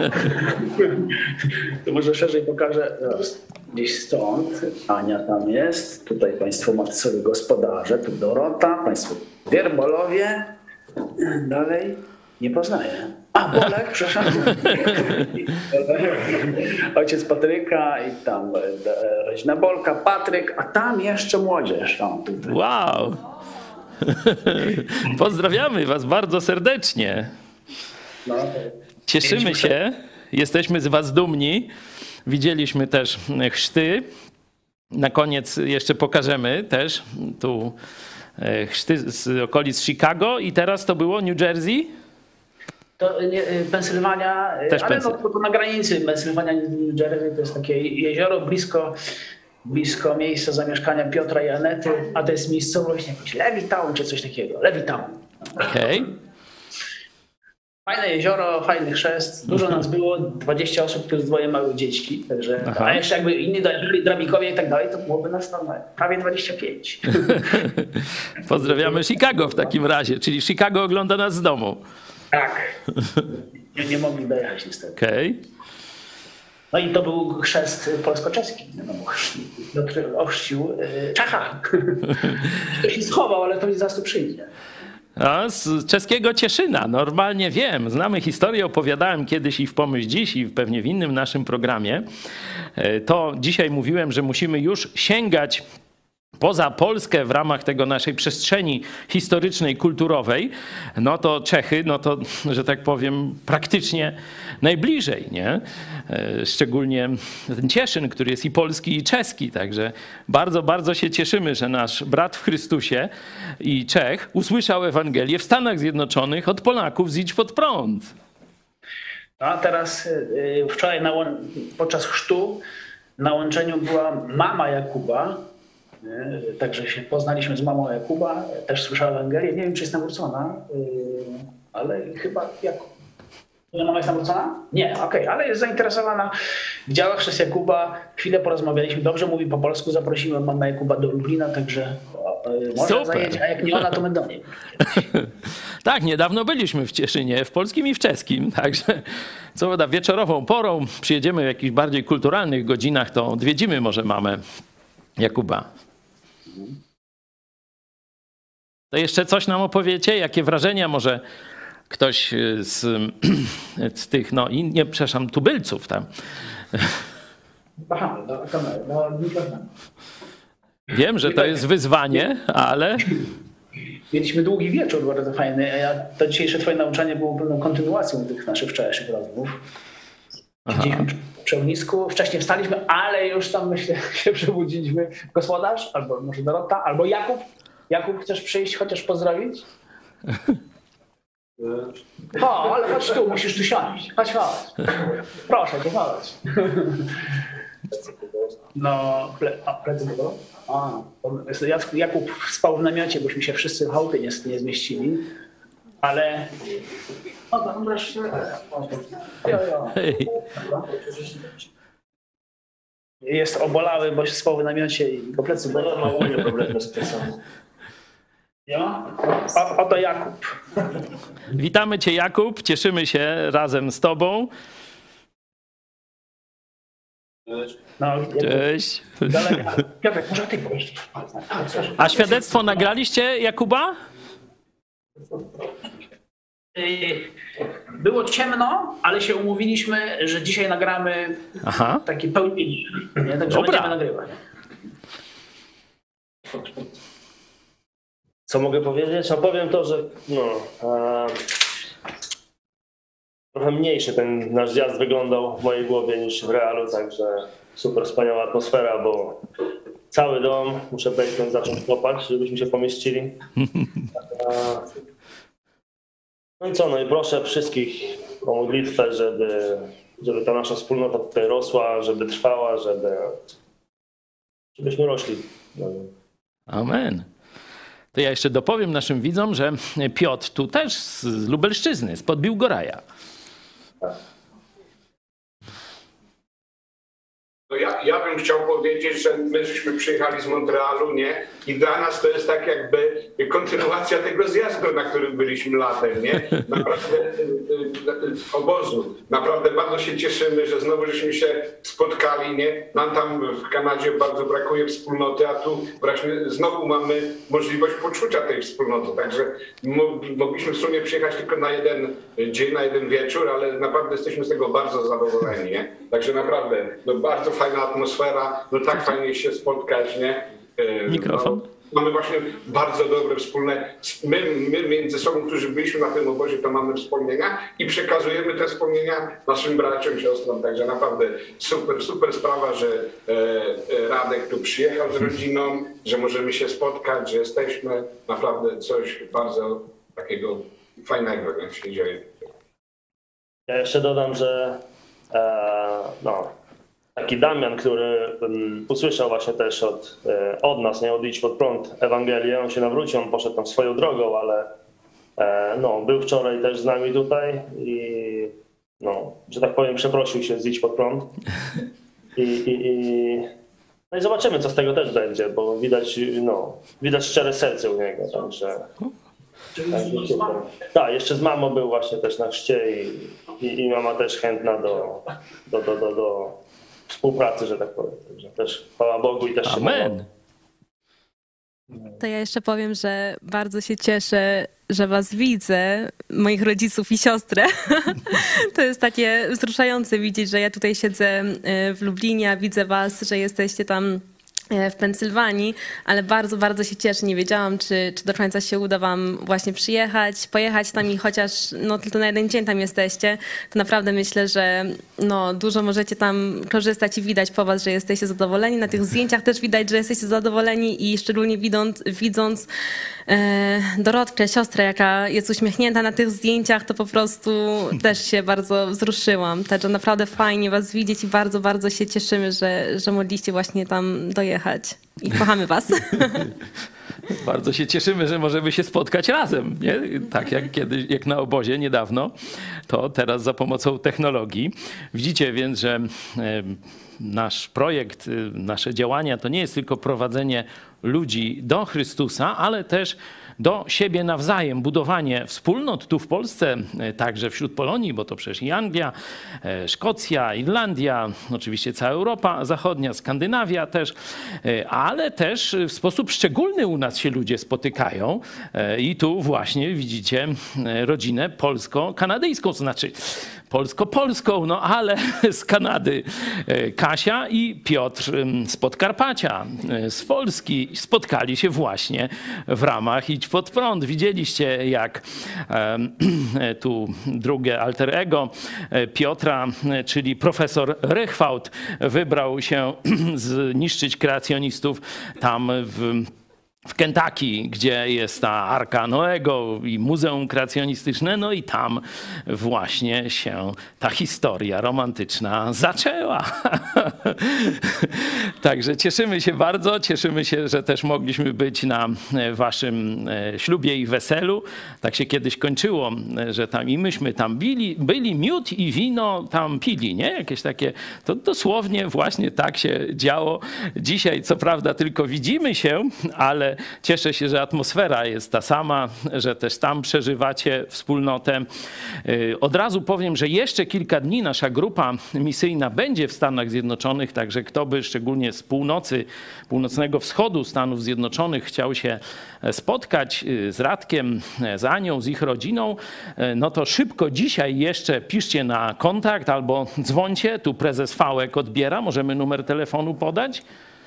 To może szerzej pokażę. Gdzieś stąd. Ania tam jest. Tutaj państwo matcowie gospodarze. Tu Dorota. Państwo Wierbolowie. Dalej. Nie poznaję. A, Bolek, przepraszam. Ojciec Patryka i tam rodzina Bolka, Patryk, a tam jeszcze młodzież. Tam, tutaj. Wow! Pozdrawiamy was bardzo serdecznie. No, Cieszymy się, jesteśmy z was dumni. Widzieliśmy też chrzty. Na koniec jeszcze pokażemy też tu chrzty z okolic Chicago i teraz to było New Jersey? To nie, Pensylwania, Też ale no, to na granicy Pensylwania i New Jersey to jest takie jezioro blisko miejsca zamieszkania Piotra i Anety, a to jest miejscowość jakoś Levittown czy coś takiego. Levittown. Okej. Fajne jezioro, fajny chrzest. Dużo nas było, 20 osób plus 2 małych dzieci. Także, a jeszcze jakby inni drabikowie i tak dalej, to byłoby nas tam prawie 25. Pozdrawiamy Chicago w takim razie, czyli Chicago ogląda nas z domu. Tak. Nie mogli dojechać niestety. Okej. No i to był chrzest polsko-czeski. Piotr ochrzcił Czecha. Ktoś się schował, ale pewnie zaraz tu przyjdzie. A z czeskiego Cieszyna, normalnie wiem, znamy historię, opowiadałem kiedyś i w Pomyśl Dziś i pewnie w innym naszym programie. To dzisiaj mówiłem, że musimy już sięgać poza Polskę w ramach tego naszej przestrzeni historycznej, kulturowej, no to Czechy, no to, że tak powiem, praktycznie najbliżej, nie? Szczególnie ten Cieszyn, który jest i polski, i czeski, także bardzo, bardzo się cieszymy, że nasz brat w Chrystusie i Czech usłyszał Ewangelię w Stanach Zjednoczonych od Polaków z Idź Pod Prąd. A teraz wczoraj podczas chrztu na łączeniu była mama Jakuba. Także się poznaliśmy z mamą Jakuba, też słyszała Ewangelię. Nie wiem, czy jest nawrócona, ale chyba Jakub. Mama jest nawrócona? Nie, okej, ale jest zainteresowana. Widziała chrzest Jakuba, chwilę porozmawialiśmy, dobrze mówi po polsku, zaprosimy mamę Jakuba do Lublina, także może zajedzie, a jak nie ona, to my do niej. Tak, niedawno byliśmy w Cieszynie, w polskim i w czeskim, także co prawda wieczorową porą przyjedziemy w jakichś bardziej kulturalnych godzinach, to odwiedzimy może mamę Jakuba. To jeszcze coś nam opowiecie? Jakie wrażenia może ktoś z tych, no i nie, przepraszam, tubylców tam. Aha, do kamery, do mikrofonu. Wiem, że to jest wyzwanie, ale... Mieliśmy długi wieczór, bardzo fajny. To dzisiejsze twoje nauczanie było pewną kontynuacją tych naszych wczorajszych rozmów. Siedzieliśmy przy ognisku, wcześniej wstaliśmy, ale już tam, myślę, się przebudziliśmy. Gospodarz, albo może Dorota, albo Jakub. Jakub, chcesz przyjść, chociaż pozdrowić? O, ale chodź tu, musisz tu siąść. Chodź. Proszę cię, chodź. No, plecy było? Jakub spał w namiocie, bośmy się wszyscy w chałupie nie zmieścili. Ale... O, tam wreszcie... Jest obolały, bo się spał w namiocie i go plecy bolą. Ma ogólnie problemy z plecami. Oto Jakub. Witamy Cię, Jakub. Cieszymy się razem z Tobą. No, Cześć. Piotrek, może ty pójść. A świadectwo nagraliście, Jakuba? Było ciemno, ale się umówiliśmy, że dzisiaj nagramy taki pełnienie. Także będziemy nagrywać. Co mogę powiedzieć? Powiem to, że trochę mniejszy ten nasz zjazd wyglądał w mojej głowie niż w realu, także super wspaniała atmosfera, bo cały dom, muszę basement zacząć kopać, żebyśmy się pomieścili. No i co, no i proszę wszystkich o modlitwę, żeby ta nasza wspólnota tutaj rosła, żeby trwała, żebyśmy rośli. Amen. To ja jeszcze dopowiem naszym widzom, że Piotr tu też z Lubelszczyzny, spod Biłgoraja. No ja bym chciał powiedzieć, że my żeśmy przyjechali z Montrealu, nie? I dla nas to jest tak jakby kontynuacja tego zjazdu, na którym byliśmy latem, nie? Naprawdę obozu. Naprawdę bardzo się cieszymy, że znowu żeśmy się spotkali, nie? Nam tam w Kanadzie bardzo brakuje wspólnoty, a tu właśnie znowu mamy możliwość poczucia tej wspólnoty. Także mogliśmy w sumie przyjechać tylko na jeden dzień, na jeden wieczór, ale naprawdę jesteśmy z tego bardzo zadowoleni, nie? Także naprawdę, no bardzo fajna atmosfera, no tak fajnie się spotkać, nie? Mikrofon. No, mamy właśnie bardzo dobre wspólne, my między sobą, którzy byliśmy na tym obozie, to mamy wspomnienia i przekazujemy te wspomnienia naszym braciom, siostrom, także naprawdę super sprawa, że Radek tu przyjechał z rodziną, że możemy się spotkać, że jesteśmy, naprawdę coś bardzo takiego fajnego, jak się dzieje. Ja jeszcze dodam, że taki Damian, który usłyszał właśnie też od nas, nie, od Idź Pod Prąd Ewangelię, on się nawrócił, on poszedł tam swoją drogą, ale był wczoraj też z nami tutaj i że tak powiem, przeprosił się z Idź Pod Prąd. No i zobaczymy, co z tego też będzie, bo widać szczere serce u niego, także... Tak, jeszcze z mamą był właśnie też na chrzcie i mama też chętna do współpracy, że tak powiem. Także też chwała Bogu i też się Amen. To ja jeszcze powiem, że bardzo się cieszę, że was widzę, moich rodziców i siostrę. To jest takie wzruszające widzieć, że ja tutaj siedzę w Lublinie, a widzę was, że jesteście tam w Pensylwanii, ale bardzo, bardzo się cieszę. Nie wiedziałam, czy do końca się uda wam właśnie pojechać tam i chociaż tylko na jeden dzień tam jesteście, to naprawdę myślę, że dużo możecie tam korzystać i widać po was, że jesteście zadowoleni. Na tych zdjęciach też widać, że jesteście zadowoleni i szczególnie widząc Dorotkę, siostrę, jaka jest uśmiechnięta na tych zdjęciach, to po prostu też się bardzo wzruszyłam. Także naprawdę fajnie was widzieć i bardzo, bardzo się cieszymy, że mogliście właśnie tam dojechać. I kochamy was. Bardzo się cieszymy, że możemy się spotkać razem, nie? Tak jak kiedyś, jak na obozie niedawno, to teraz za pomocą technologii. Widzicie więc, że nasz projekt, nasze działania to nie jest tylko prowadzenie ludzi do Chrystusa, ale też do siebie nawzajem, budowanie wspólnot tu w Polsce, także wśród Polonii, bo to przecież i Anglia, Szkocja, Irlandia, oczywiście cała Europa Zachodnia, Skandynawia też, ale też w sposób szczególny u nas się ludzie spotykają i tu właśnie widzicie rodzinę polsko-kanadyjską, to znaczy polsko-polską, ale z Kanady Kasia i Piotr z Podkarpacia, z Polski spotkali się właśnie w ramach Idź Pod Prąd. Widzieliście, jak tu drugie alter ego Piotra, czyli profesor Rychwałd, wybrał się zniszczyć kreacjonistów tam w w Kentucky, gdzie jest ta Arka Noego i Muzeum Kreacjonistyczne, no i tam właśnie się ta historia romantyczna zaczęła. Także cieszymy się bardzo, cieszymy się, że też mogliśmy być na waszym ślubie i weselu. Tak się kiedyś kończyło, że tam i myśmy tam byli miód i wino tam pili, nie? Jakieś takie, to dosłownie właśnie tak się działo. Dzisiaj co prawda tylko widzimy się, ale cieszę się, że atmosfera jest ta sama, że też tam przeżywacie wspólnotę. Od razu powiem, że jeszcze kilka dni nasza grupa misyjna będzie w Stanach Zjednoczonych, także kto by szczególnie z północnego wschodu Stanów Zjednoczonych chciał się spotkać z Radkiem, z Anią, z ich rodziną, no to szybko dzisiaj jeszcze piszcie na kontakt albo dzwońcie. Tu prezes Fałek odbiera, możemy numer telefonu podać.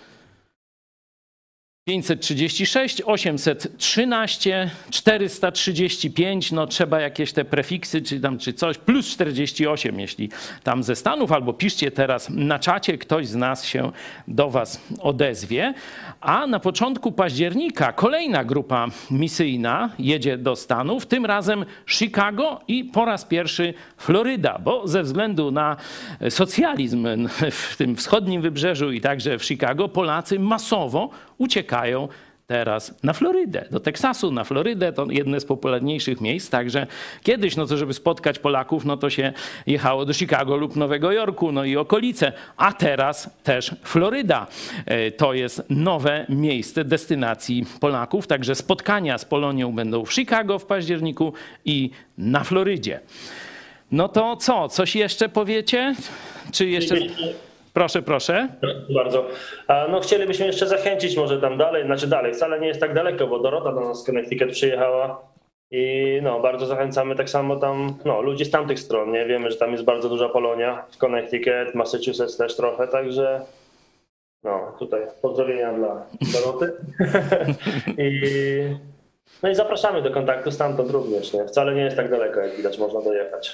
536 813 435, no trzeba jakieś te prefiksy czy coś, plus 48, jeśli tam ze Stanów, albo piszcie teraz na czacie, ktoś z nas się do was odezwie. A na początku października kolejna grupa misyjna jedzie do Stanów, tym razem Chicago i po raz pierwszy Floryda, bo ze względu na socjalizm w tym wschodnim wybrzeżu i także w Chicago Polacy masowo uciekają teraz na Florydę, do Teksasu, na Florydę, to jedne z popularniejszych miejsc, także kiedyś, no to żeby spotkać Polaków, no to się jechało do Chicago lub Nowego Jorku, no i okolice, a teraz też Floryda. To jest nowe miejsce destynacji Polaków, także spotkania z Polonią będą w Chicago w październiku i na Florydzie. No to co, coś jeszcze powiecie? Czy jeszcze... Proszę, proszę. Bardzo. No chcielibyśmy jeszcze zachęcić może tam dalej, wcale nie jest tak daleko, bo Dorota do nas z Connecticut przyjechała i no bardzo zachęcamy tak samo tam, no ludzi z tamtych stron, nie? Wiemy, że tam jest bardzo duża Polonia w Connecticut, Massachusetts też trochę, także no tutaj pozdrowienia dla Doroty. No i zapraszamy do kontaktu stamtąd również, nie? Wcale nie jest tak daleko, jak widać, można dojechać.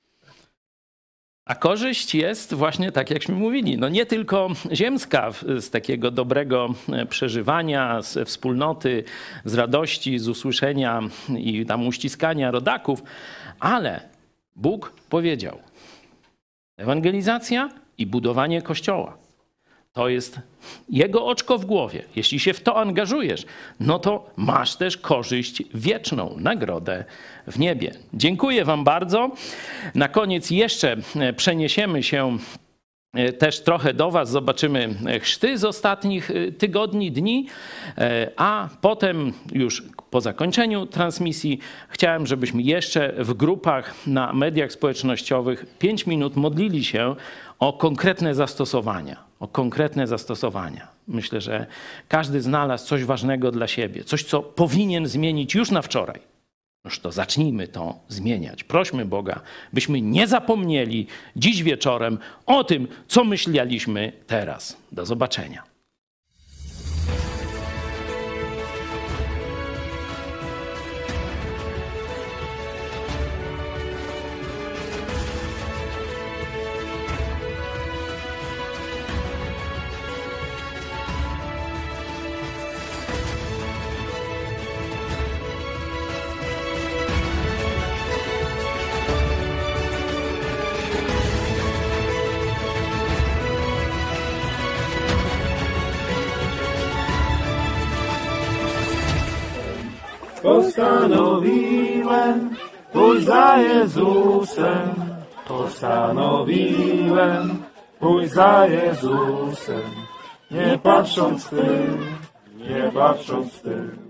A korzyść jest właśnie tak, jakśmy mówili, no nie tylko ziemska z takiego dobrego przeżywania, z wspólnoty, z radości, z usłyszenia i tam uściskania rodaków, ale Bóg powiedział, ewangelizacja i budowanie Kościoła. To jest jego oczko w głowie. Jeśli się w to angażujesz, no to masz też korzyść wieczną, nagrodę w niebie. Dziękuję wam bardzo. Na koniec jeszcze przeniesiemy się też trochę do was, zobaczymy chrzty z ostatnich tygodni, dni, a potem już po zakończeniu transmisji chciałem, żebyśmy jeszcze w grupach na mediach społecznościowych 5 minut modlili się o konkretne zastosowania. Myślę, że każdy znalazł coś ważnego dla siebie, coś, co powinien zmienić już na wczoraj. Noż to zacznijmy to zmieniać. Prośmy Boga, byśmy nie zapomnieli dziś wieczorem o tym, co myśleliśmy teraz. Do zobaczenia. Postanowiłem pójść za Jezusem, postanowiłem pójść za Jezusem, nie patrząc w tył, nie patrząc w tył.